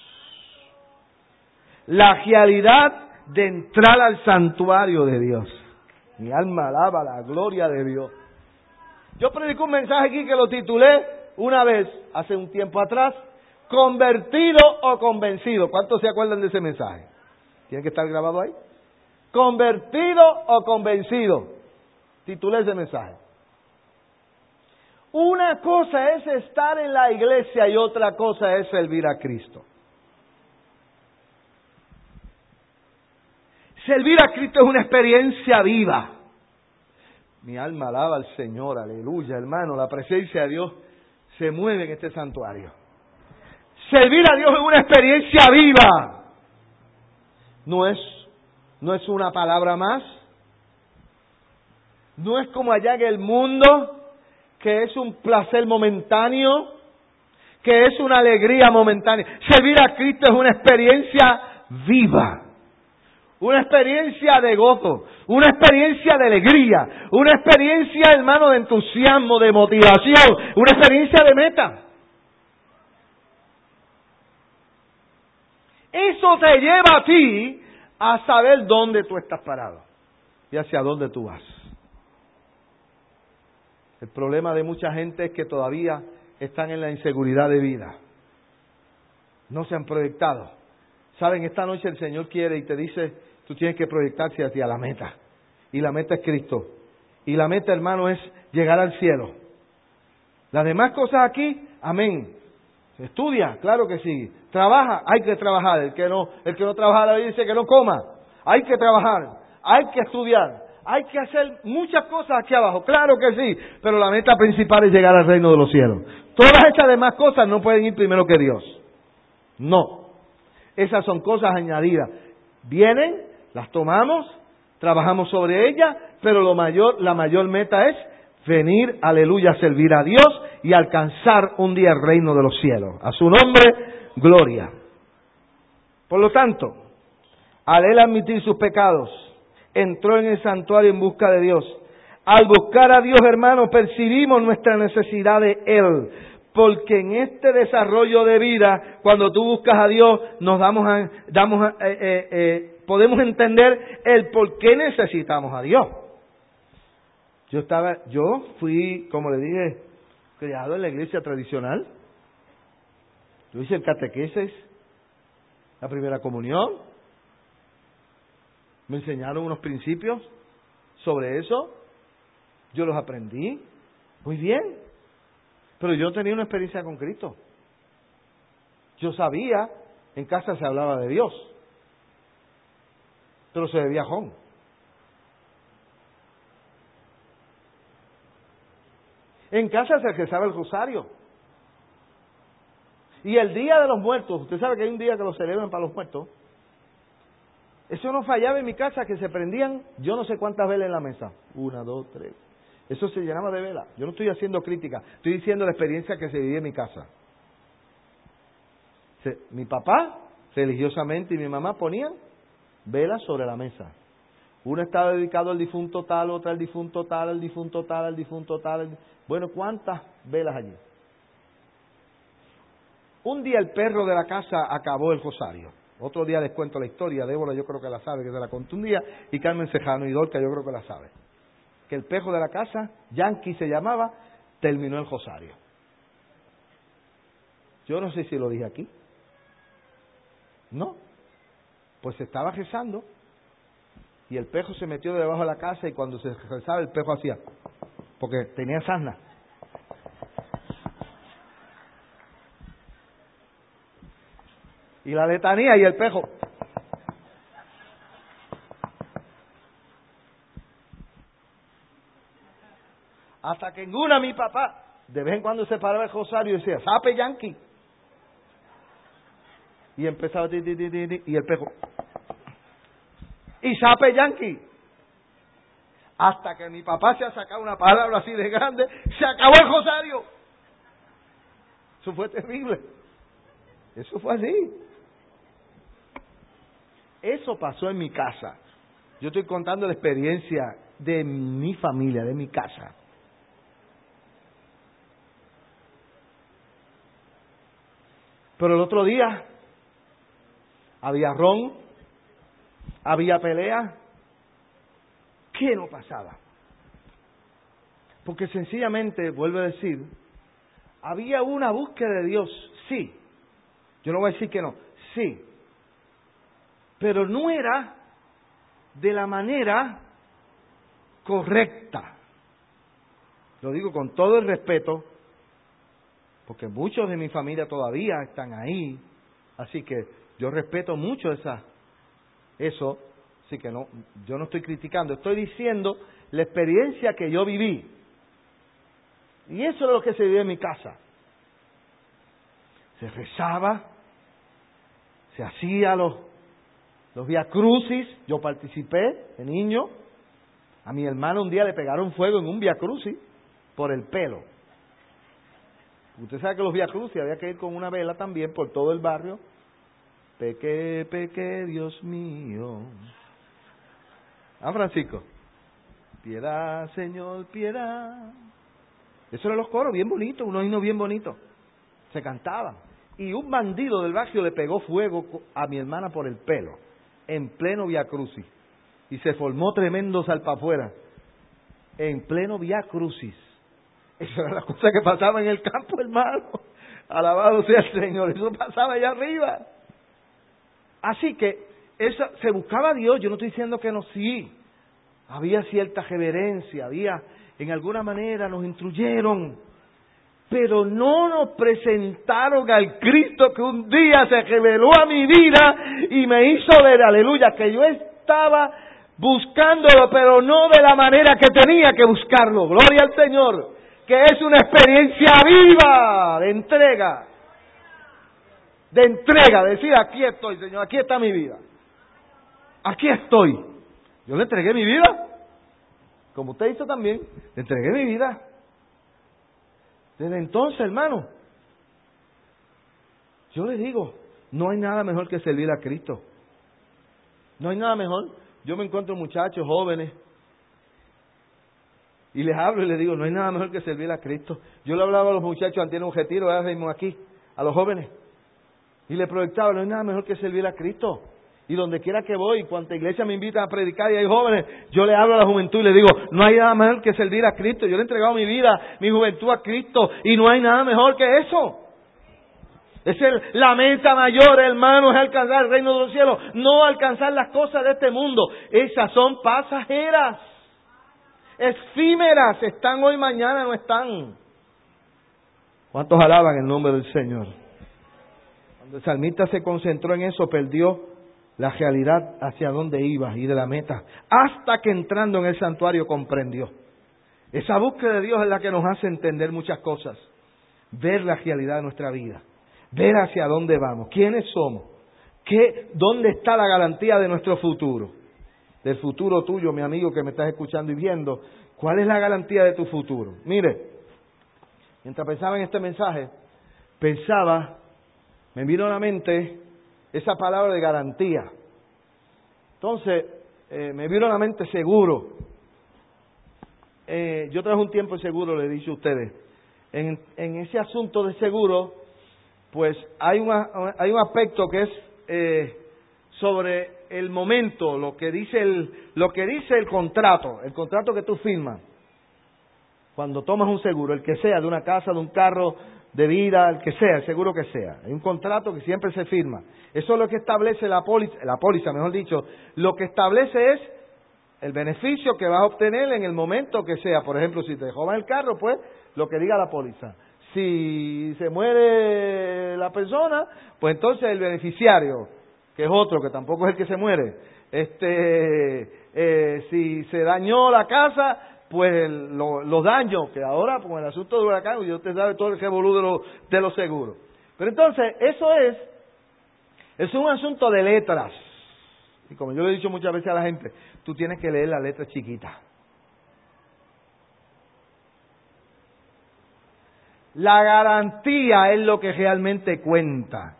La realidad de entrar al santuario de Dios. Mi alma alaba la gloria de Dios. Yo predico un mensaje aquí que lo titulé una vez, hace un tiempo atrás, convertido o convencido. ¿Cuántos se acuerdan de ese mensaje? ¿Tiene que estar grabado ahí? Convertido o convencido. Titulé ese mensaje. Una cosa es estar en la iglesia y otra cosa es servir a Cristo. Servir a Cristo es una experiencia viva. Mi alma alaba al Señor, aleluya, hermano. La presencia de Dios se mueve en este santuario. Servir a Dios es una experiencia viva. No es una palabra más. No es como allá en el mundo, que es un placer momentáneo, que es una alegría momentánea. Servir a Cristo es una experiencia viva. Una experiencia de gozo, una experiencia de alegría, una experiencia, hermano, de entusiasmo, de motivación, una experiencia de meta. Eso te lleva a ti a saber dónde tú estás parado y hacia dónde tú vas. El problema de mucha gente es que todavía están en la inseguridad de vida. No se han proyectado. Saben, esta noche el Señor quiere y te dice, tú tienes que proyectarse hacia la meta. Y la meta es Cristo. Y la meta, hermano, es llegar al cielo. Las demás cosas aquí, amén. Estudia, claro que sí. Trabaja, hay que trabajar. El que no trabaja, la Biblia dice que no coma. Hay que trabajar, hay que estudiar. Hay que hacer muchas cosas aquí abajo, claro que sí. Pero la meta principal es llegar al reino de los cielos. Todas estas demás cosas no pueden ir primero que Dios. No. Esas son cosas añadidas. Vienen, las tomamos, trabajamos sobre ellas, pero la mayor meta es venir, aleluya, a servir a Dios y alcanzar un día el reino de los cielos. A su nombre, gloria. Por lo tanto, al él admitir sus pecados, entró en el santuario en busca de Dios. Al buscar a Dios, hermano, percibimos nuestra necesidad de Él. Porque en este desarrollo de vida, cuando tú buscas a Dios, podemos entender el por qué necesitamos a Dios. Yo fui, como le dije, criado en la iglesia tradicional. Yo hice el catequesis, la primera comunión. Me enseñaron unos principios sobre eso. Yo los aprendí. Muy bien. Pero yo tenía una experiencia con Cristo. Yo sabía, en casa se hablaba de Dios. Pero se bebía jon. En casa se rezaba el rosario. Y el Día de los Muertos, usted sabe que hay un día que lo celebran para los muertos. Eso no fallaba en mi casa, que se prendían yo no sé cuántas velas en la mesa. 1, 2, 3. Eso se llenaba de velas. Yo no estoy haciendo crítica, estoy diciendo la experiencia que se vivía en mi casa. Mi papá, religiosamente, y mi mamá ponían velas sobre la mesa. Una estaba dedicado al difunto tal, otra al difunto tal, al difunto tal, al difunto tal. Bueno, ¿cuántas velas allí? Un día el perro de la casa acabó el rosario. Otro día les cuento la historia. Débora yo creo que la sabe, que se la conté un día, y Carmen Cejano y Dorca yo creo que la sabe. Que el perro de la casa, Yankee se llamaba, terminó el rosario. Yo no sé si lo dije aquí. No. Pues se estaba rezando y el perro se metió debajo de la casa y cuando se rezaba el perro hacía, porque tenía sarna. Y la letanía y el perro. Hasta que en una mi papá, de vez en cuando se paraba el rosario y decía, sape Yankee. Y empezaba, y el perro. Y sape Yankee. Hasta que mi papá se ha sacado una palabra así de grande, se acabó el rosario. Eso fue terrible. Eso fue así. Eso pasó en mi casa. Yo estoy contando la experiencia de mi familia, de mi casa. Pero el otro día había ron, había pelea. ¿Qué no pasaba? Porque sencillamente, vuelvo a decir, había una búsqueda de Dios, sí. Yo no voy a decir que no, sí. Pero no era de la manera correcta. Lo digo con todo el respeto, porque muchos de mi familia todavía están ahí, así que yo respeto mucho eso, Así que no, yo no estoy criticando, estoy diciendo la experiencia que yo viví. Y eso es lo que se vive en mi casa. Se rezaba, se hacía los viacrucis, yo participé de niño. A mi hermano un día le pegaron fuego en un viacrucis por el pelo. Usted sabe que los viacrucis había que ir con una vela también por todo el barrio. Pequé, pequé, Dios mío. Ah, Francisco. Piedad, Señor, piedad. Eso eran los coros, bien bonitos, unos himnos bien bonitos. Se cantaban. Y un bandido del barrio le pegó fuego a mi hermana por el pelo, en pleno viacrucis. Y se formó tremendo salpafuera, en pleno viacrucis. Eso era la cosa que pasaba en el campo, hermano. Alabado sea el Señor, eso pasaba allá arriba. Así que eso, se buscaba a Dios, yo no estoy diciendo que no, sí. Había cierta reverencia, en alguna manera nos instruyeron, pero no nos presentaron al Cristo que un día se reveló a mi vida y me hizo ver, aleluya, que yo estaba buscándolo, pero no de la manera que tenía que buscarlo. Gloria al Señor, que es una experiencia viva de entrega. De entrega, de decir, aquí estoy, Señor, aquí está mi vida. Aquí estoy. Yo le entregué mi vida, como usted hizo también, le entregué mi vida. Desde entonces, hermano, yo le digo, no hay nada mejor que servir a Cristo. No hay nada mejor. Yo me encuentro muchachos jóvenes y les hablo y les digo, no hay nada mejor que servir a Cristo. Yo le hablaba a los muchachos antes de un retiro, ahora mismo aquí, a los jóvenes, y les proyectaba, no hay nada mejor que servir a Cristo. Y donde quiera que voy, cuanta iglesia me invitan a predicar y hay jóvenes, yo le hablo a la juventud y le digo, no hay nada mejor que servir a Cristo. Yo le he entregado mi vida, mi juventud a Cristo y no hay nada mejor que eso. La meta mayor, hermano, es alcanzar el reino de los cielos, no alcanzar las cosas de este mundo. Esas son pasajeras, efímeras, están hoy, mañana no están. ¿Cuántos alaban el nombre del Señor? Cuando el salmista se concentró en eso, perdió la realidad hacia dónde iba y de la meta, hasta que entrando en el santuario comprendió. Esa búsqueda de Dios es la que nos hace entender muchas cosas, ver la realidad de nuestra vida, ver hacia dónde vamos, quiénes somos, dónde está la garantía de nuestro futuro, del futuro tuyo, mi amigo que me estás escuchando y viendo. ¿Cuál es la garantía de tu futuro? Mire, mientras pensaba en este mensaje, me vino a la mente esa palabra de garantía. Entonces, me vino a la mente seguro. Yo traje un tiempo en seguro, le he dicho a ustedes. En ese asunto de seguro, pues hay un aspecto que es sobre el momento, lo que dice el contrato que tú firmas. Cuando tomas un seguro, el que sea, de una casa, de un carro, de vida, el que sea, el seguro que sea. Hay un contrato que siempre se firma. Eso es lo que establece la póliza, mejor dicho. Lo que establece es el beneficio que vas a obtener en el momento que sea. Por ejemplo, si te roban el carro, pues lo que diga la póliza. Si se muere la persona, pues entonces el beneficiario, que es otro, que tampoco es el que se muere. Si se dañó la casa, pues los daños, que ahora con el asunto del huracán, y usted sabe todo el revolú de los seguros. Pero entonces, eso es un asunto de letras. Y como yo le he dicho muchas veces a la gente, tú tienes que leer las letras chiquitas. La garantía es lo que realmente cuenta.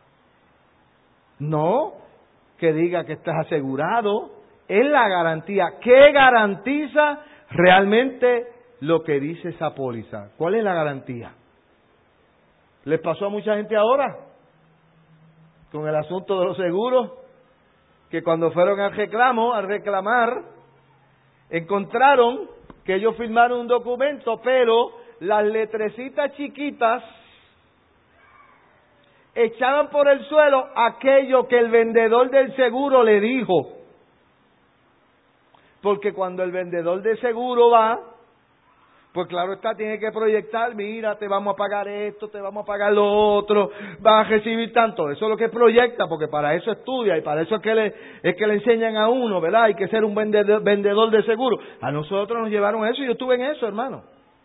No que diga que estás asegurado, es la garantía. ¿Qué garantiza realmente lo que dice esa póliza? ¿Cuál es la garantía? ¿Les pasó a mucha gente ahora con el asunto de los seguros? Que cuando fueron al reclamar, encontraron que ellos firmaron un documento, pero las letrecitas chiquitas echaban por el suelo aquello que el vendedor del seguro le dijo. Porque cuando el vendedor de seguro va, Pues claro está, tiene que proyectar, mira, te vamos a pagar esto, te vamos a pagar lo otro, vas a recibir tanto. Eso es lo que proyecta, porque para eso estudia y para eso es que le enseñan a uno, ¿verdad? Hay que ser un vendedor de seguro. A nosotros nos llevaron eso y yo estuve en eso, hermano.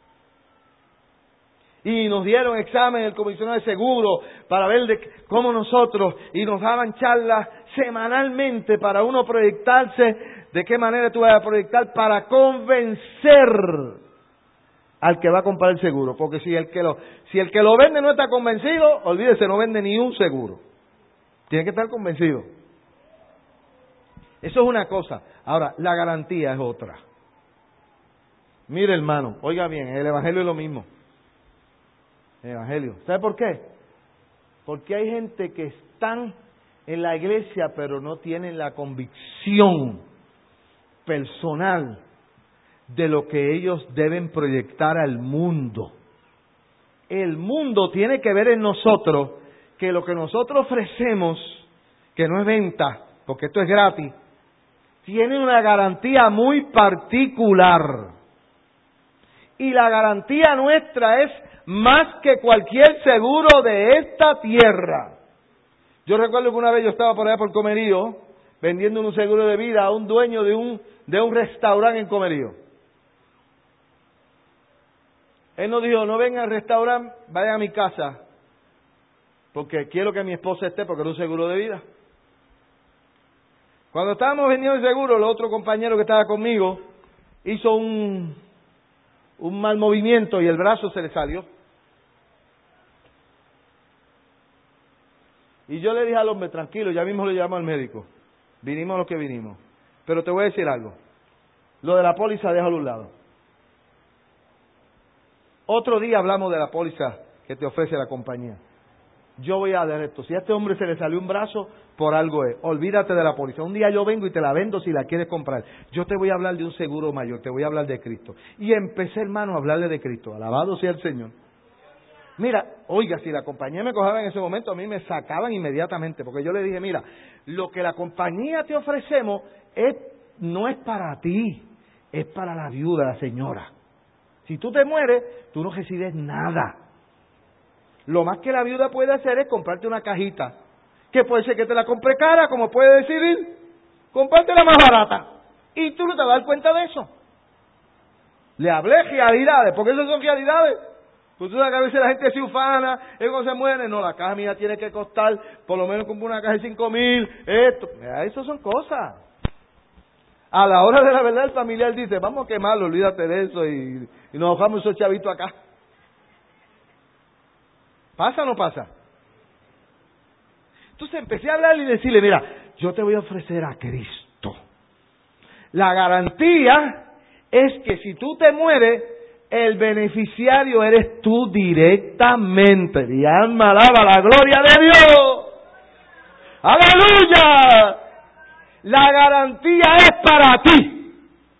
Y nos dieron examen el comisionado de seguro para ver cómo nosotros, y nos daban charlas semanalmente para uno proyectarse, de qué manera tú vas a proyectar para convencer al que va a comprar el seguro. Porque si el que lo vende no está convencido, olvídese, no vende ni un seguro. Tiene que estar convencido. Eso es una cosa. Ahora, la garantía es otra. Mire, hermano, oiga bien, el Evangelio es lo mismo. El Evangelio. ¿Sabe por qué? Porque hay gente que están en la iglesia pero no tienen la convicción personal de lo que ellos deben proyectar al mundo. El mundo tiene que ver en nosotros que lo que nosotros ofrecemos, que no es venta, porque esto es gratis, tiene una garantía muy particular. Y la garantía nuestra es más que cualquier seguro de esta tierra. Yo recuerdo que una vez yo estaba por allá por Comerío vendiendo un seguro de vida a un dueño de un restaurante en Comerío. Él nos dijo, no vengan al restaurante, vayan a mi casa, porque quiero que mi esposa esté, porque era un seguro de vida. Cuando estábamos vendiendo el seguro, el otro compañero que estaba conmigo hizo un mal movimiento y el brazo se le salió. Y yo le dije al hombre, tranquilo, ya mismo lo llevamos al médico. Vinimos lo que vinimos. Pero te voy a decir algo. Lo de la póliza, déjalo a un lado. Otro día hablamos de la póliza que te ofrece la compañía. Yo voy a dar esto. Si a este hombre se le salió un brazo, por algo es. Olvídate de la póliza. Un día yo vengo y te la vendo si la quieres comprar. Yo te voy a hablar de un seguro mayor, te voy a hablar de Cristo. Y empecé, hermano, a hablarle de Cristo. Alabado sea el Señor. Mira, oiga, si la compañía me cojaba en ese momento, a mí me sacaban inmediatamente, porque yo le dije, mira, lo que la compañía te ofrecemos no es para ti, es para la viuda, la señora. Si tú te mueres, tú no recibes nada. Lo más que la viuda puede hacer es comprarte una cajita, que puede ser que te la compre cara, como puede decidir, comprarte la más barata, y tú no te vas a dar cuenta de eso. Le hablé realidades, porque esas son realidades. Pues tú sabes que a veces la gente se ufana, es cuando se muere, no, la caja mía tiene que costar, por lo menos como una caja de 5,000, esto. Eso son cosas. A la hora de la verdad el familiar dice, vamos a quemarlo, olvídate de eso y nos ahorramos esos chavitos acá. ¿Pasa o no pasa? Entonces empecé a hablarle y decirle, mira, yo te voy a ofrecer a Cristo. La garantía es que si tú te mueres, el beneficiario eres tú directamente. Mi alma alaba la gloria de Dios. ¡Aleluya! La garantía es para ti.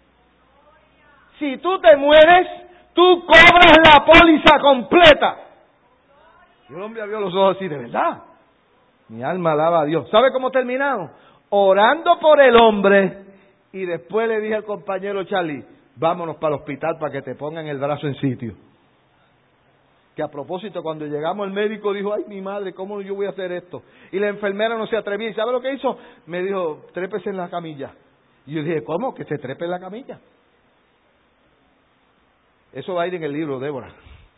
Si tú te mueres, tú cobras la póliza completa. Y el hombre abrió los ojos así, de verdad. Mi alma alaba a Dios. ¿Sabe cómo terminamos? Orando por el hombre. Y después le dije al compañero Charlie, vámonos para el hospital para que te pongan el brazo en sitio. Que a propósito, cuando llegamos el médico dijo, ay, mi madre, ¿cómo yo voy a hacer esto? Y la enfermera no se atrevía. ¿Y sabe lo que hizo? Me dijo, trépese en la camilla. Y yo dije, ¿cómo? ¿Que se trepe en la camilla? Eso va a ir en el libro, Débora.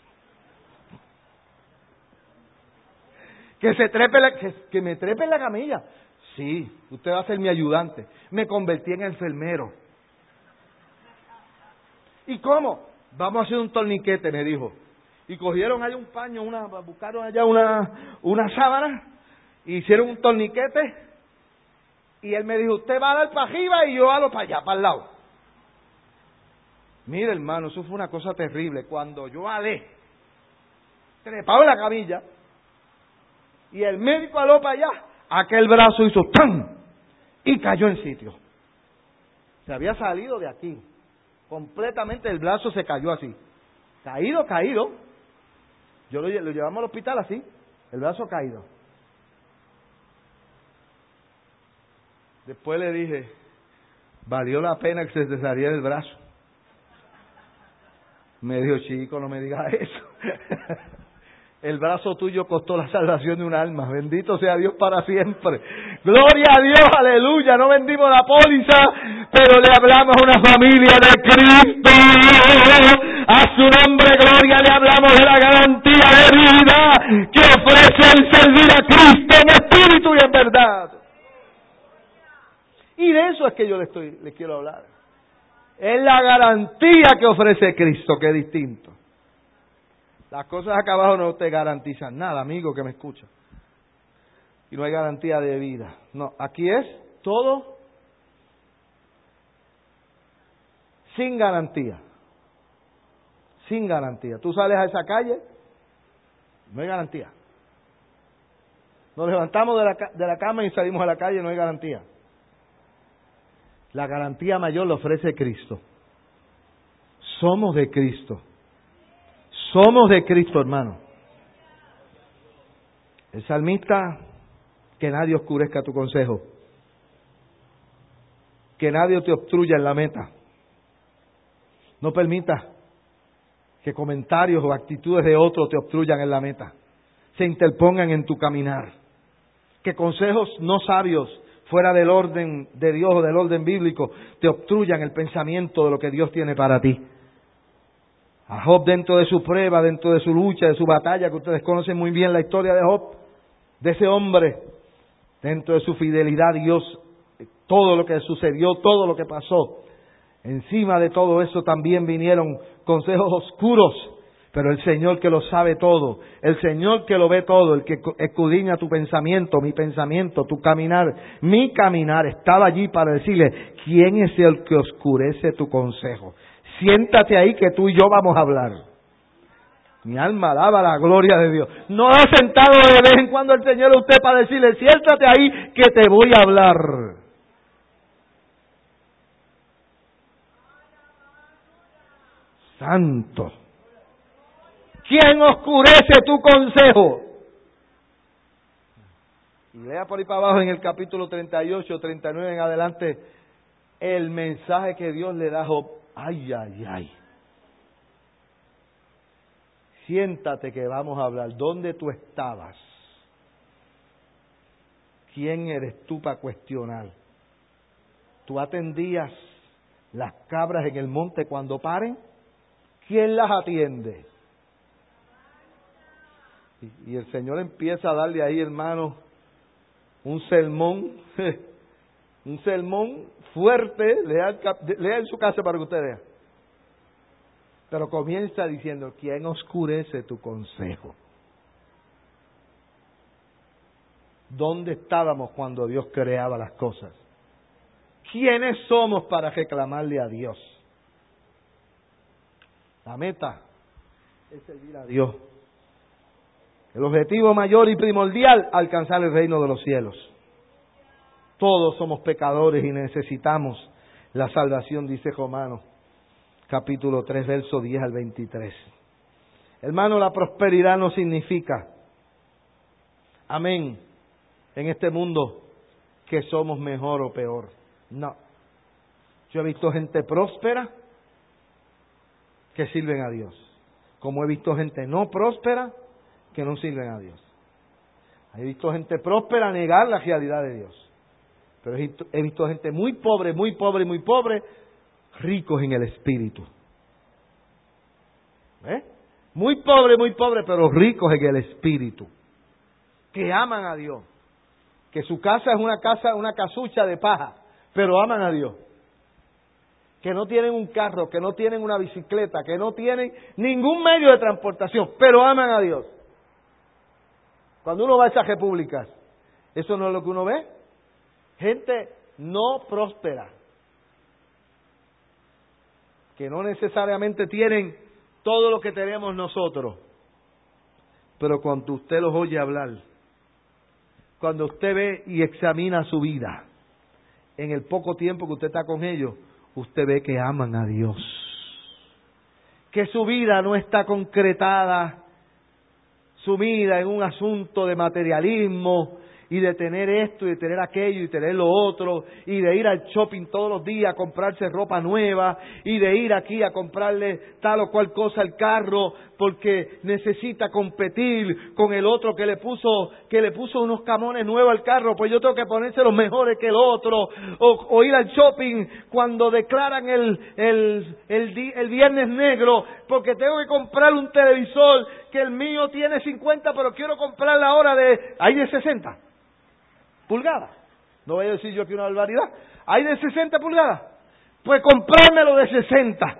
Que me trepe en la camilla. Sí, usted va a ser mi ayudante. Me convertí en enfermero. ¿Y cómo? Vamos a hacer un torniquete, me dijo. Y cogieron allá un paño, buscaron allá una sábana, hicieron un torniquete, y él me dijo, usted va a dar para arriba y yo halo para allá, para el lado. Mire, hermano, eso fue una cosa terrible. Cuando yo alé, trepado en la camilla, y el médico aló para allá, aquel brazo hizo ¡tan! Y cayó en sitio. Se había salido de aquí. Completamente el brazo se cayó así. Caído. Yo lo llevamos al hospital así, el brazo caído. Después le dije, valió la pena que se te saliera el brazo. Me dijo, chico, no me digas eso. El brazo tuyo costó la salvación de un alma. Bendito sea Dios para siempre. Gloria a Dios, aleluya. No vendimos la póliza, pero le hablamos a una familia de Cristo. A su nombre, gloria, le hablamos de la garantía de vida que ofrece el servir a Cristo en espíritu y en verdad. Y de eso es que yo le quiero hablar. Es la garantía que ofrece Cristo, que es distinto. Las cosas acá abajo no te garantizan nada, amigo que me escucha. Y no hay garantía de vida. No, aquí es todo sin garantía. Sin garantía. Tú sales a esa calle, no hay garantía. Nos levantamos de la cama y salimos a la calle, no hay garantía. La garantía mayor la ofrece Cristo. Somos de Cristo. Somos de Cristo, hermano. El salmista, que nadie oscurezca tu consejo. Que nadie te obstruya en la meta. No permitas que comentarios o actitudes de otros te obstruyan en la meta. Se interpongan en tu caminar. Que consejos no sabios, fuera del orden de Dios o del orden bíblico, te obstruyan el pensamiento de lo que Dios tiene para ti. A Job, dentro de su prueba, dentro de su lucha, de su batalla, que ustedes conocen muy bien la historia de Job, de ese hombre, dentro de su fidelidad a Dios, todo lo que sucedió, todo lo que pasó, encima de todo eso también vinieron consejos oscuros, pero el Señor que lo sabe todo, el Señor que lo ve todo, el que escudriña tu pensamiento, mi pensamiento, tu caminar, mi caminar, estaba allí para decirle, ¿quién es el que oscurece tu consejo? Siéntate ahí que tú y yo vamos a hablar. Mi alma alaba la gloria de Dios. No ha sentado de vez en cuando el Señor a usted para decirle, siéntate ahí que te voy a hablar. Santo. ¿Quién oscurece tu consejo? Y lea por ahí para abajo en el capítulo 38, 39 en adelante, el mensaje que Dios le da a Job. Ay, ay, ay. Siéntate que vamos a hablar. ¿Dónde tú estabas? ¿Quién eres tú para cuestionar? ¿Tú atendías las cabras en el monte cuando paren? ¿Quién las atiende? Y el Señor empieza a darle ahí, hermano, un sermón fuerte. Lea en su casa para que usted vea. Pero comienza diciendo, ¿quién oscurece tu consejo? ¿Dónde estábamos cuando Dios creaba las cosas? ¿Quiénes somos para reclamarle a Dios? La meta es servir a Dios. El objetivo mayor y primordial, alcanzar el reino de los cielos. Todos somos pecadores y necesitamos la salvación, dice Romanos, capítulo 3, verso 10 al 23. Hermano, la prosperidad no significa, amén, en este mundo que somos mejor o peor. No. Yo he visto gente próspera que sirven a Dios, como he visto gente no próspera que no sirven a Dios. He visto gente próspera negar la realidad de Dios, pero he visto gente muy pobre, ricos en el espíritu. Muy pobre, pero ricos en el espíritu, que aman a Dios, que su casa es una casucha de paja, pero aman a Dios. Que no tienen un carro, que no tienen una bicicleta, que no tienen ningún medio de transportación, pero aman a Dios. Cuando uno va a esas repúblicas, ¿eso no es lo que uno ve? Gente no próspera, que no necesariamente tienen todo lo que tenemos nosotros, pero cuando usted los oye hablar, cuando usted ve y examina su vida, en el poco tiempo que usted está con ellos, usted ve que aman a Dios, que su vida no está concretada, sumida en un asunto de materialismo y de tener esto y de tener aquello y tener lo otro y de ir al shopping todos los días a comprarse ropa nueva y de ir aquí a comprarle tal o cual cosa al carro porque necesita competir con el otro que le puso unos camones nuevos al carro, pues yo tengo que ponerse los mejores que el otro, o ir al shopping cuando declaran el viernes negro porque tengo que comprar un televisor que el mío tiene 50 pero quiero comprarla ahora hay de 60 pulgadas. No voy a decir yo aquí una barbaridad. Hay de 60 pulgadas. Pues comprármelo de 60.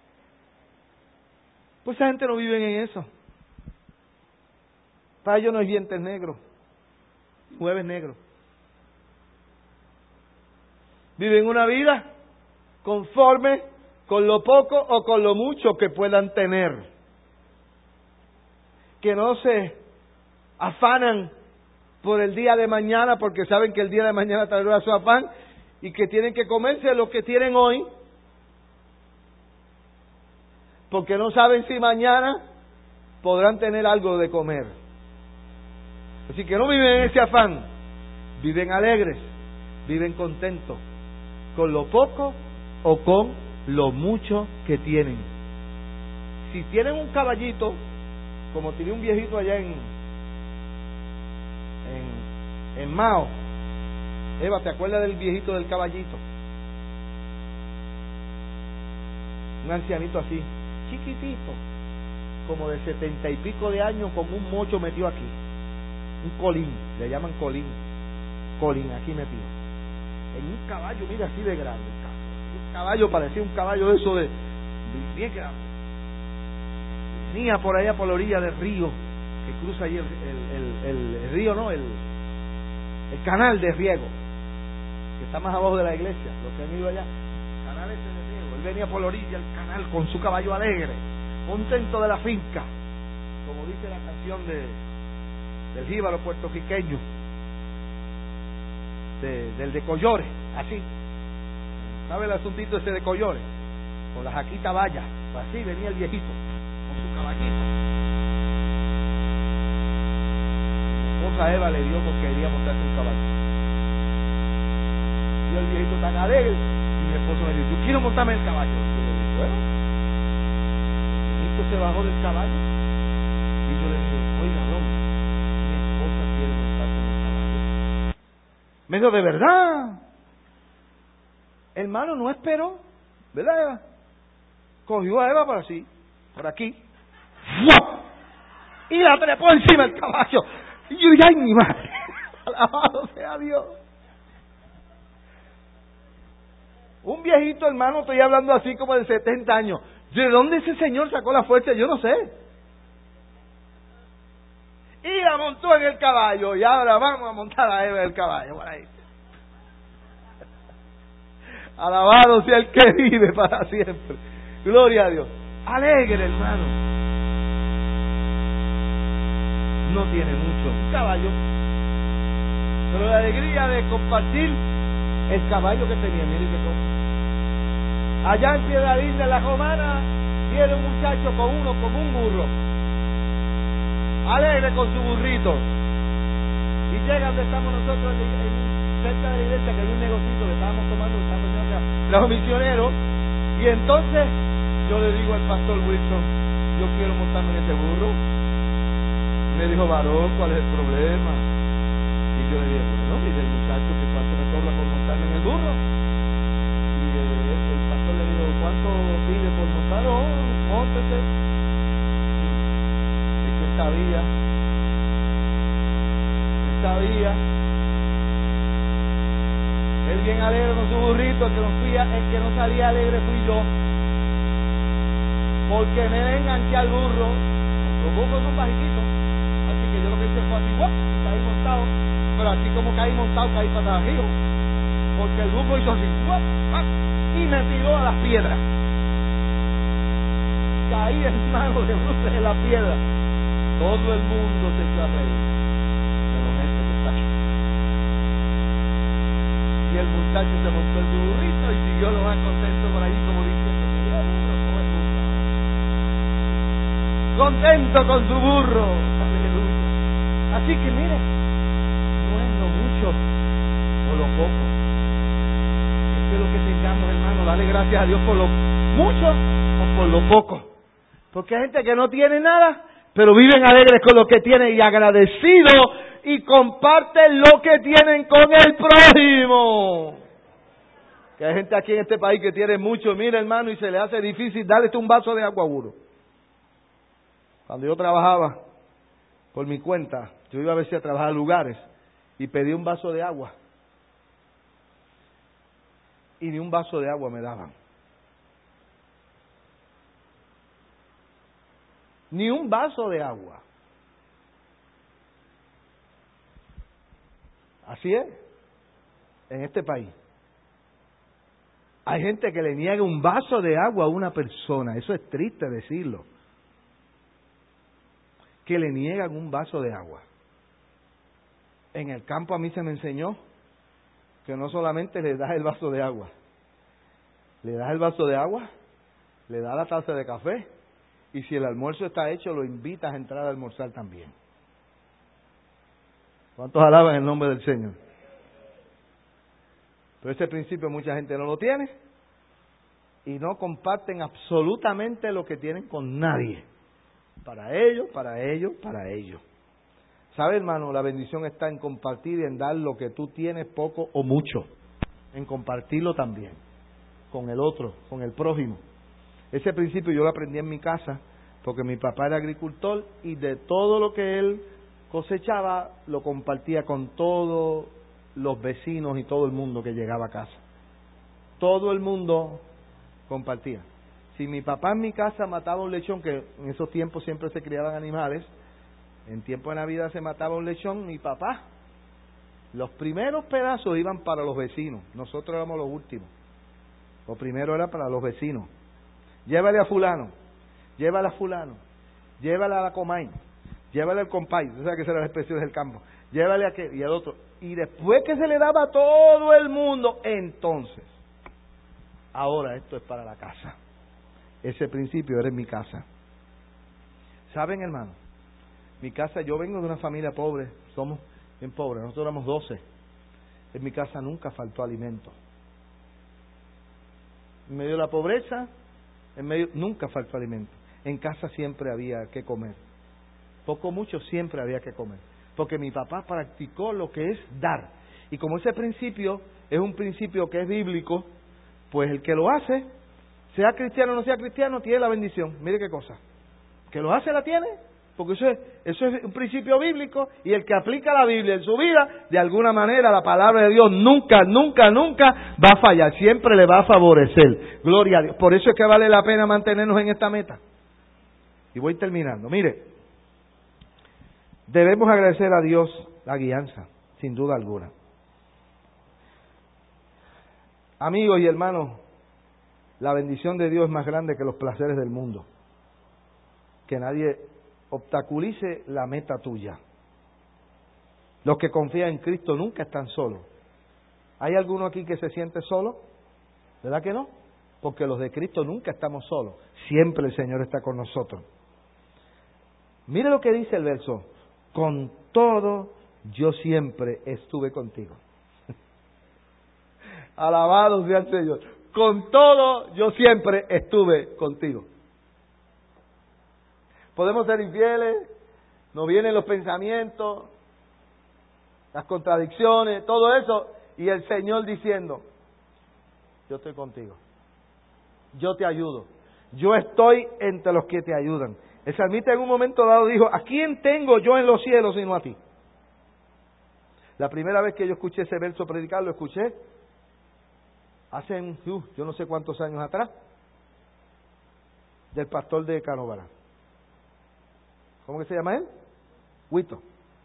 Pues esa gente no vive en eso. Para ellos no es dientes negros, jueves negros. Viven una vida conforme con lo poco o con lo mucho que puedan tener. Que no se afanan por el día de mañana porque saben que el día de mañana traerá su afán y que tienen que comerse lo que tienen hoy porque no saben si mañana podrán tener algo de comer. Así que no viven en ese afán, viven alegres, viven contentos con lo poco o con lo mucho que tienen. Si tienen un caballito, como tenía un viejito allá en Mao. Eva, ¿te acuerdas del viejito del caballito? Un ancianito así, chiquitito, como de 70 y pico de años, con un mocho metido aquí. Un colín, le llaman colín. Colín aquí metido. En un caballo, mira, así de grande. Un caballo, parecía un caballo de eso de bien grande. Venía por allá por la orilla del río, que cruza ahí el río, ¿no? El canal de riego, que está más abajo de la iglesia, los que han ido allá, canal ese de riego. Él venía por la orilla del canal con su caballo alegre, contento de la finca, como dice la canción del jíbaro puertorriqueño, del de Collores, así. ¿Sabe el asuntito ese de Collores? Con la jaquita valla, pues así venía el viejito, con su caballito. A Eva le dio porque quería montarse un caballo. Y el viejito tan alegre, y mi esposo me dijo, yo quiero montarme el caballo. Y yo le dije, bueno, el viejito se bajó del caballo y yo le dije, oiga, don, mi esposa quiere montarse en el caballo. Me dijo, ¿de verdad? Hermano, no esperó, ¿verdad, Eva? Cogió a Eva por así, por aquí, ¡fua! Y la trepó encima del caballo. Y yo dije, ay, mi madre, alabado sea Dios. Un viejito, hermano, estoy hablando así como de 70 años. ¿De dónde ese señor sacó la fuerza? Yo no sé. Y la montó en el caballo. Y ahora vamos a montar a Eva en el caballo. Por ahí. Alabado sea el que vive para siempre. Gloria a Dios. Alegre, hermano. No tiene mucho, un caballo, pero la alegría de compartir el caballo que tenía, mire qué cosa. Allá en Piedradín de la Romana viene un muchacho con un burro, alegre con su burrito, y llega donde estamos nosotros cerca de la iglesia, que hay un negocito que estábamos tomando, los misioneros, y entonces yo le digo al pastor Wilson, yo quiero montarme en ese burro. Me dijo, varón, ¿cuál es el problema? Y yo le dije, bueno, mire el muchacho que cuánto me cobra por montarme en el burro. Y el pastor le dijo, ¿cuánto pide por montarlo? Móntese. Y es que sabía. Él bien alegre con su burrito, el que no salía alegre fui yo. Porque me enganché al burro. Los burros son bajitos. Así que yo lo que hice fue así, ¡guap! Caí montado, pero así como caí montado, caí para arriba, porque el burro hizo así, ¡guap! Y me tiró a las piedras. Caí hermano de bruces en la piedra. Todo el mundo se echó a reír, menos gente que está aquí. Y el muchacho se montó en su burrito y siguió lo más contento por ahí, como diciendo, mira burro, como el burro. Contento con su burro. Así que mire, no es lo mucho o lo poco. Es que lo que tengamos, hermano, dale gracias a Dios por lo mucho o por lo poco. Porque hay gente que no tiene nada, pero viven alegres con lo que tienen y agradecidos y comparten lo que tienen con el prójimo. Que hay gente aquí en este país que tiene mucho, mira hermano, y se le hace difícil darle un vaso de agua a uno. Cuando yo trabajaba por mi cuenta, yo iba a veces a trabajar a lugares y pedí un vaso de agua. Y ni un vaso de agua me daban. Ni un vaso de agua. Así es, en este país. Hay gente que le niega un vaso de agua a una persona, eso es triste decirlo. Que le niegan un vaso de agua. En el campo a mí se me enseñó que no solamente le das el vaso de agua, le das el vaso de agua, le das la taza de café, y si el almuerzo está hecho, lo invitas a entrar a almorzar también. ¿Cuántos alaban el nombre del Señor? Pero ese principio mucha gente no lo tiene y no comparten absolutamente lo que tienen con nadie. Para ellos, para ellos, para ellos. ¿Sabe, hermano? La bendición está en compartir y en dar lo que tú tienes, poco o mucho. En compartirlo también con el otro, con el prójimo. Ese principio yo lo aprendí en mi casa porque mi papá era agricultor y de todo lo que él cosechaba lo compartía con todos los vecinos y todo el mundo que llegaba a casa. Todo el mundo compartía. Si mi papá en mi casa mataba un lechón, que en esos tiempos siempre se criaban animales, en tiempo de Navidad se mataba un lechón, mi papá, los primeros pedazos iban para los vecinos, nosotros éramos los últimos. Lo primero era para los vecinos. Llévale a fulano, llévale a fulano, llévale a la comay, llévale al compay, tú sabes que esas eran las expresiones del campo, llévale a aquel y al otro. Y después que se le daba a todo el mundo, entonces, ahora esto es para la casa. Ese principio era en mi casa. ¿Saben, hermano? Mi casa, yo vengo de una familia pobre, somos bien pobres, nosotros éramos 12. En mi casa nunca faltó alimento. En medio de la pobreza, nunca faltó alimento. En casa siempre había que comer. Poco o mucho siempre había que comer. Porque mi papá practicó lo que es dar. Y como ese principio es un principio que es bíblico, pues el que lo hace, sea cristiano o no sea cristiano, tiene la bendición. Mire qué cosa. Que lo hace la tiene, porque eso es un principio bíblico, y el que aplica la Biblia en su vida, de alguna manera la palabra de Dios nunca va a fallar, siempre le va a favorecer. Gloria a Dios. Por eso es que vale la pena mantenernos en esta meta. Y voy terminando. Mire, debemos agradecer a Dios la guianza, sin duda alguna. Amigos y hermanos, la bendición de Dios es más grande que los placeres del mundo. Que nadie obstaculice la meta tuya. Los que confían en Cristo nunca están solos. ¿Hay alguno aquí que se siente solo? ¿Verdad que no? Porque los de Cristo nunca estamos solos. Siempre el Señor está con nosotros. Mire lo que dice el verso. Con todo yo siempre estuve contigo. Alabado sea el Señor. Con todo yo siempre estuve contigo. Podemos ser infieles, nos vienen los pensamientos, las contradicciones, todo eso, y el Señor diciendo, yo estoy contigo, yo te ayudo, yo estoy entre los que te ayudan. El salmista en un momento dado dijo, ¿a quién tengo yo en los cielos sino a ti? La primera vez que yo escuché ese verso predicar, lo escuché hace yo no sé cuántos años atrás, del pastor de Canóvara. ¿Cómo que se llama él? Huito.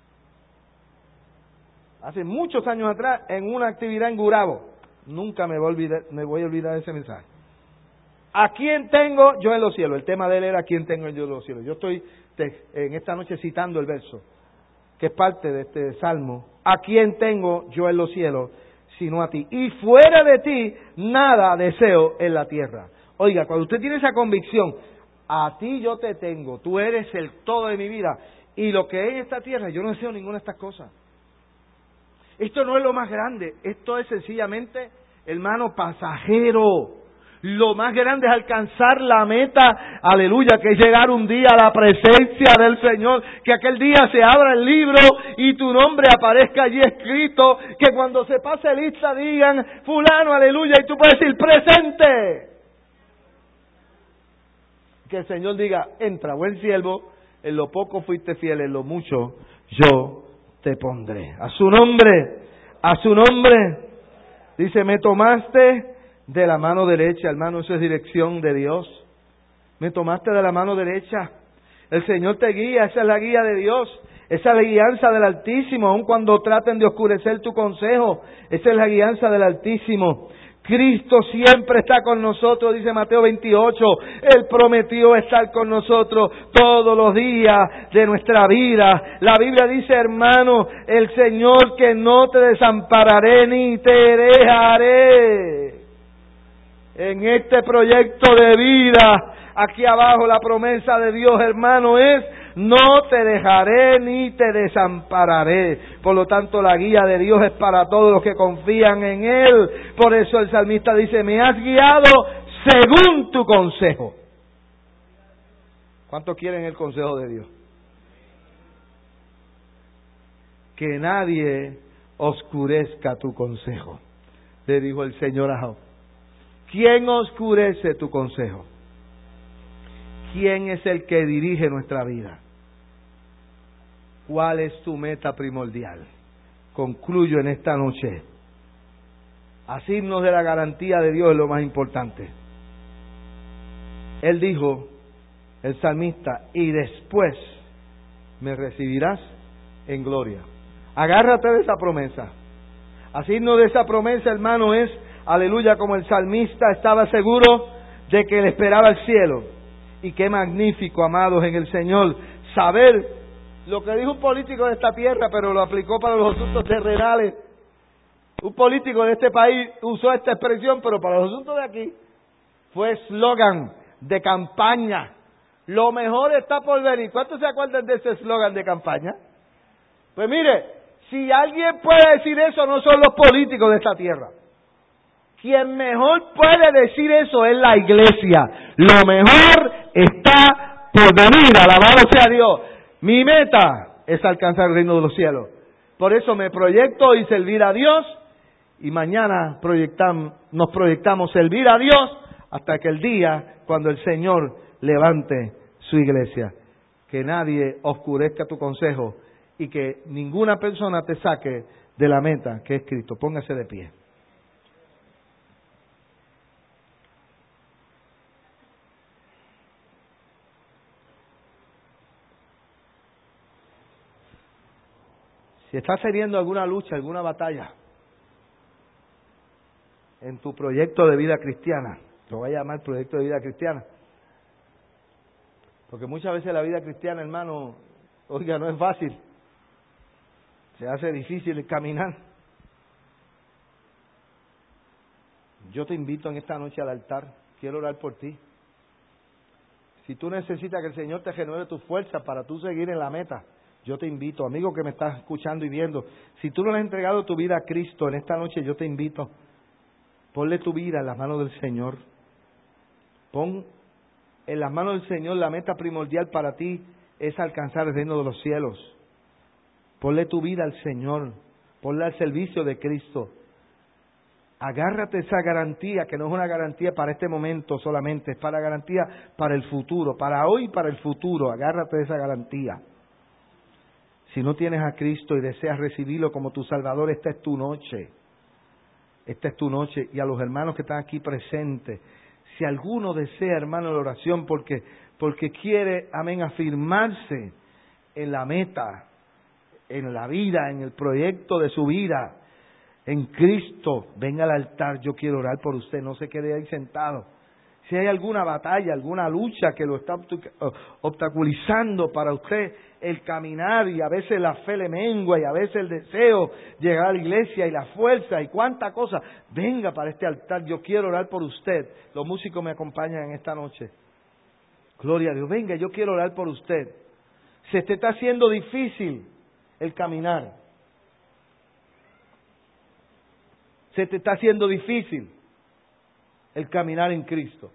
Hace muchos años atrás, en una actividad en Gurabo. Nunca me voy a olvidar de ese mensaje. ¿A quién tengo yo en los cielos? El tema de él era ¿a quién tengo yo en los cielos? Yo estoy en esta noche citando el verso, que es parte de este salmo. ¿A quién tengo yo en los cielos sino a ti? Y fuera de ti, nada deseo en la tierra. Oiga, cuando usted tiene esa convicción, a ti yo te tengo, tú eres el todo de mi vida, y lo que es en esta tierra, yo no deseo ninguna de estas cosas. Esto no es lo más grande, esto es sencillamente, hermano, pasajero. Lo más grande es alcanzar la meta, aleluya, que es llegar un día a la presencia del Señor, que aquel día se abra el libro y tu nombre aparezca allí escrito, que cuando se pase lista digan, fulano, aleluya, y tú puedes decir, presente. Que el Señor diga, entra, buen siervo, en lo poco fuiste fiel, en lo mucho yo te pondré. A su nombre, a su nombre. Dice, me tomaste de la mano derecha, hermano, eso es dirección de Dios. Me tomaste de la mano derecha. El Señor te guía, esa es la guía de Dios. Esa es la guianza del Altísimo, aun cuando traten de oscurecer tu consejo. Esa es la guianza del Altísimo. Cristo siempre está con nosotros, dice Mateo 28. Él prometió estar con nosotros todos los días de nuestra vida. La Biblia dice, hermano, el Señor que no te desampararé ni te dejaré. En este proyecto de vida, aquí abajo la promesa de Dios, hermano, es no te dejaré ni te desampararé. Por lo tanto, la guía de Dios es para todos los que confían en Él. Por eso el salmista dice, me has guiado según tu consejo. ¿Cuántos quieren el consejo de Dios? Que nadie oscurezca tu consejo, le dijo el Señor a Job. ¿Quién oscurece tu consejo? ¿Quién es el que dirige nuestra vida? ¿Cuál es tu meta primordial? Concluyo en esta noche. Asirnos de la garantía de Dios es lo más importante. Él dijo, el salmista, y después me recibirás en gloria. Agárrate de esa promesa. Asirnos de esa promesa, hermano, es, aleluya, como el salmista estaba seguro de que le esperaba el cielo. Y qué magnífico, amados en el Señor, saber lo que dijo un político de esta tierra, pero lo aplicó para los asuntos terrenales. Un político de este país usó esta expresión, pero para los asuntos de aquí fue eslogan de campaña. Lo mejor está por venir. ¿Cuántos se acuerdan de ese eslogan de campaña? Pues mire, si alguien puede decir eso, no son los políticos de esta tierra. Quien mejor puede decir eso es la iglesia. Lo mejor está por venir, alabado sea Dios. Mi meta es alcanzar el reino de los cielos. Por eso me proyecto y servir a Dios. Y mañana nos proyectamos servir a Dios hasta que el día cuando el Señor levante su iglesia. Que nadie oscurezca tu consejo y que ninguna persona te saque de la meta que es Cristo. Póngase de pie. Si estás teniendo alguna lucha, alguna batalla en tu proyecto de vida cristiana, lo voy a llamar proyecto de vida cristiana, porque muchas veces la vida cristiana, hermano, oiga, no es fácil, se hace difícil caminar. Yo te invito en esta noche al altar, quiero orar por ti. Si tú necesitas que el Señor te renueve tu fuerza para tú seguir en la meta, yo te invito, amigo que me estás escuchando y viendo, si tú no le has entregado tu vida a Cristo en esta noche, yo te invito, ponle tu vida en las manos del Señor. Pon en las manos del Señor la meta primordial para ti es alcanzar el reino de los cielos. Ponle tu vida al Señor, ponla al servicio de Cristo. Agárrate esa garantía, que no es una garantía para este momento solamente, es para garantía para el futuro, para hoy y para el futuro. Agárrate de esa garantía. Si no tienes a Cristo y deseas recibirlo como tu Salvador, esta es tu noche. Esta es tu noche. Y a los hermanos que están aquí presentes, si alguno desea, hermano, la oración porque quiere, amén, afirmarse en la meta, en la vida, en el proyecto de su vida, en Cristo, venga al altar, yo quiero orar por usted, no se quede ahí sentado. Si hay alguna batalla, alguna lucha que lo está obstaculizando para usted el caminar, y a veces la fe le mengua, y a veces el deseo llegar a la iglesia, y la fuerza, y cuánta cosa, venga para este altar, yo quiero orar por usted. Los músicos me acompañan en esta noche. Gloria a Dios, venga, yo quiero orar por usted. Se te está haciendo difícil el caminar. se te está haciendo difícil el caminar en Cristo.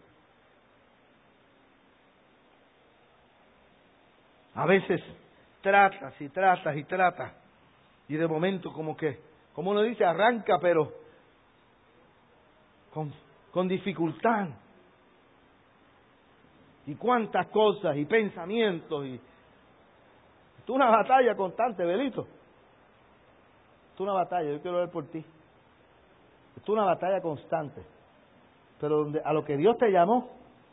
A veces tratas y tratas y tratas, y de momento como uno dice, arranca, pero con dificultad. Y cuántas cosas y pensamientos. Y es una batalla constante, Belito. Es una batalla, yo quiero ver por ti. Es una batalla constante. Pero a lo que Dios te llamó,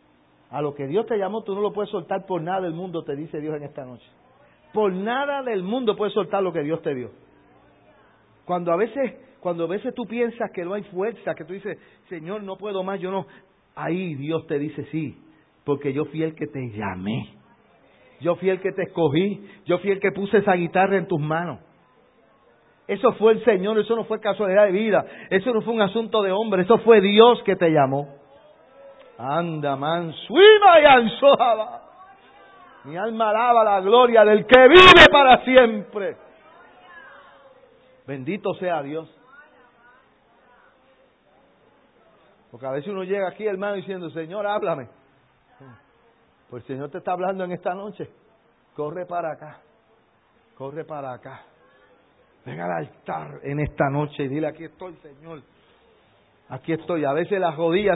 tú no lo puedes soltar por nada del mundo, te dice Dios en esta noche. Por nada del mundo puedes soltar lo que Dios te dio. Cuando a veces tú piensas que no hay fuerza, que tú dices, Señor, no puedo más, yo no. Ahí Dios te dice, sí, porque yo fui el que te llamé. Yo fui el que te escogí. Yo fui el que puse esa guitarra en tus manos. Eso fue el Señor, eso no fue casualidad de vida. Eso no fue un asunto de hombre, eso fue Dios que te llamó. Anda, mansuima y ansoaba. Mi alma alaba la gloria del que vive para siempre. Bendito sea Dios. Porque a veces uno llega aquí, hermano, diciendo, Señor, háblame. Pues el Señor te está hablando en esta noche. Corre para acá. Corre para acá. Ven al altar en esta noche y dile, aquí estoy, Señor. Aquí estoy. A veces las rodillas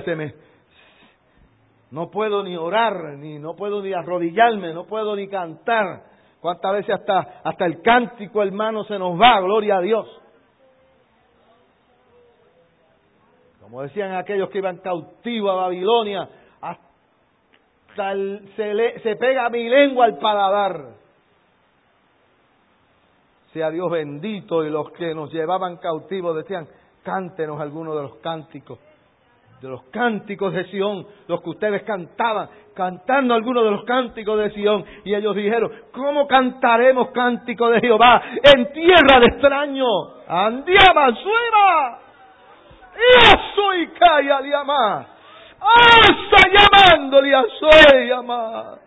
no puedo ni orar, no puedo ni arrodillarme, no puedo ni cantar. ¿Cuántas veces hasta el cántico, hermano, se nos va? Gloria a Dios. Como decían aquellos que iban cautivos a Babilonia, hasta se pega mi lengua al paladar. Sea Dios bendito. Y los que nos llevaban cautivos decían, cántenos algunos de los cánticos de Sión, los que ustedes cantaban, cantando algunos de los cánticos de Sión. Y ellos dijeron, ¿cómo cantaremos cánticos de Jehová en tierra de extraños? Andiama, suena. Y soy calla de amar. Asa llamándole a soy amar.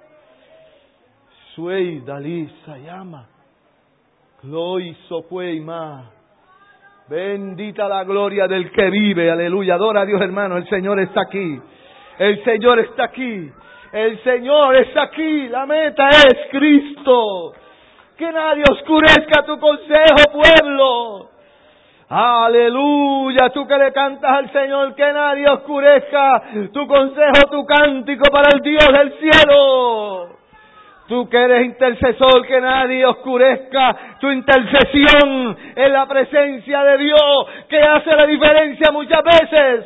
Suey dalisa llama. Cloiso fue más. Bendita la gloria del que vive, aleluya. Adora a Dios, hermano, el Señor está aquí. El Señor está aquí. El Señor está aquí. La meta es Cristo. Que nadie oscurezca tu consejo, pueblo. Aleluya. Tú que le cantas al Señor, que nadie oscurezca tu consejo, tu cántico para el Dios del cielo. Tú que eres intercesor, que nadie oscurezca tu intercesión en la presencia de Dios, que hace la diferencia muchas veces.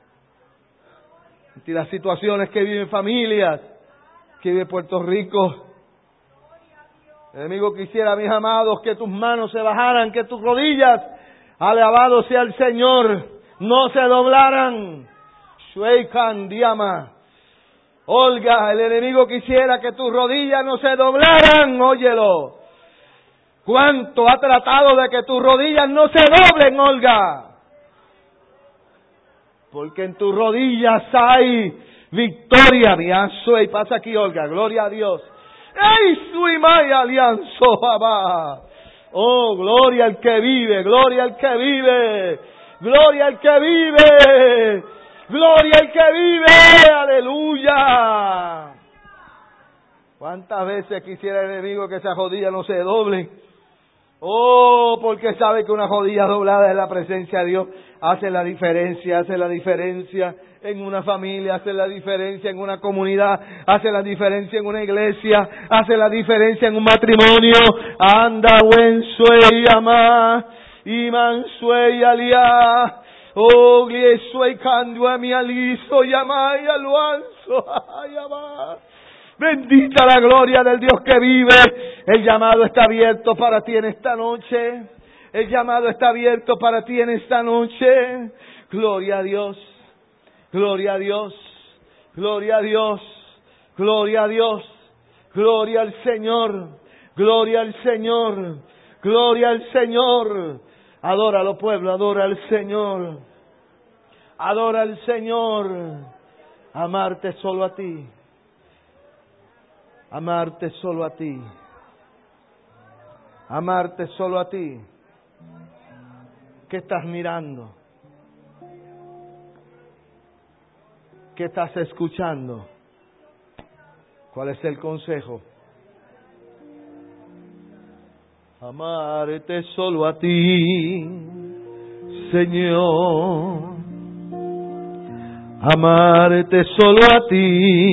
Y las situaciones que viven familias, que vive Puerto Rico. El enemigo quisiera, mis amados, que tus manos se bajaran, que tus rodillas, alabado sea el Señor, no se doblaran. Shueikan Diama. Olga, el enemigo quisiera que tus rodillas no se doblaran, óyelo. ¿Cuánto ha tratado de que tus rodillas no se doblen, Olga? Porque en tus rodillas hay victoria, mi anso. Y pasa aquí, Olga, gloria a Dios. ¡Ey, suimaya alianzo, babá! Oh, gloria al que vive, gloria al que vive, gloria al que vive. ¡Gloria al que vive! ¡Aleluya! ¿Cuántas veces quisiera el enemigo que esas rodillas no se doblen? Oh, porque sabe que una rodilla doblada en la presencia de Dios hace la diferencia en una familia, hace la diferencia en una comunidad, hace la diferencia en una iglesia, hace la diferencia en un matrimonio. Anda, buen suey, amá, y man suey, aliá. Oh, gliesuey candio a mi aliso, llamay aluanzo, llama. Bendita la gloria del Dios que vive. El llamado está abierto para ti en esta noche. El llamado está abierto para ti en esta noche. Gloria a Dios. Gloria a Dios. Gloria a Dios. Gloria a Dios. Gloria al Señor. Gloria al Señor. Gloria al Señor. Adóralo, pueblo, adora al Señor. Adora al Señor. Amarte solo a ti. Amarte solo a ti. Amarte solo a ti. ¿Qué estás mirando? ¿Qué estás escuchando? ¿Cuál es el consejo? Amarte solo a ti, Señor. Amarte solo a ti.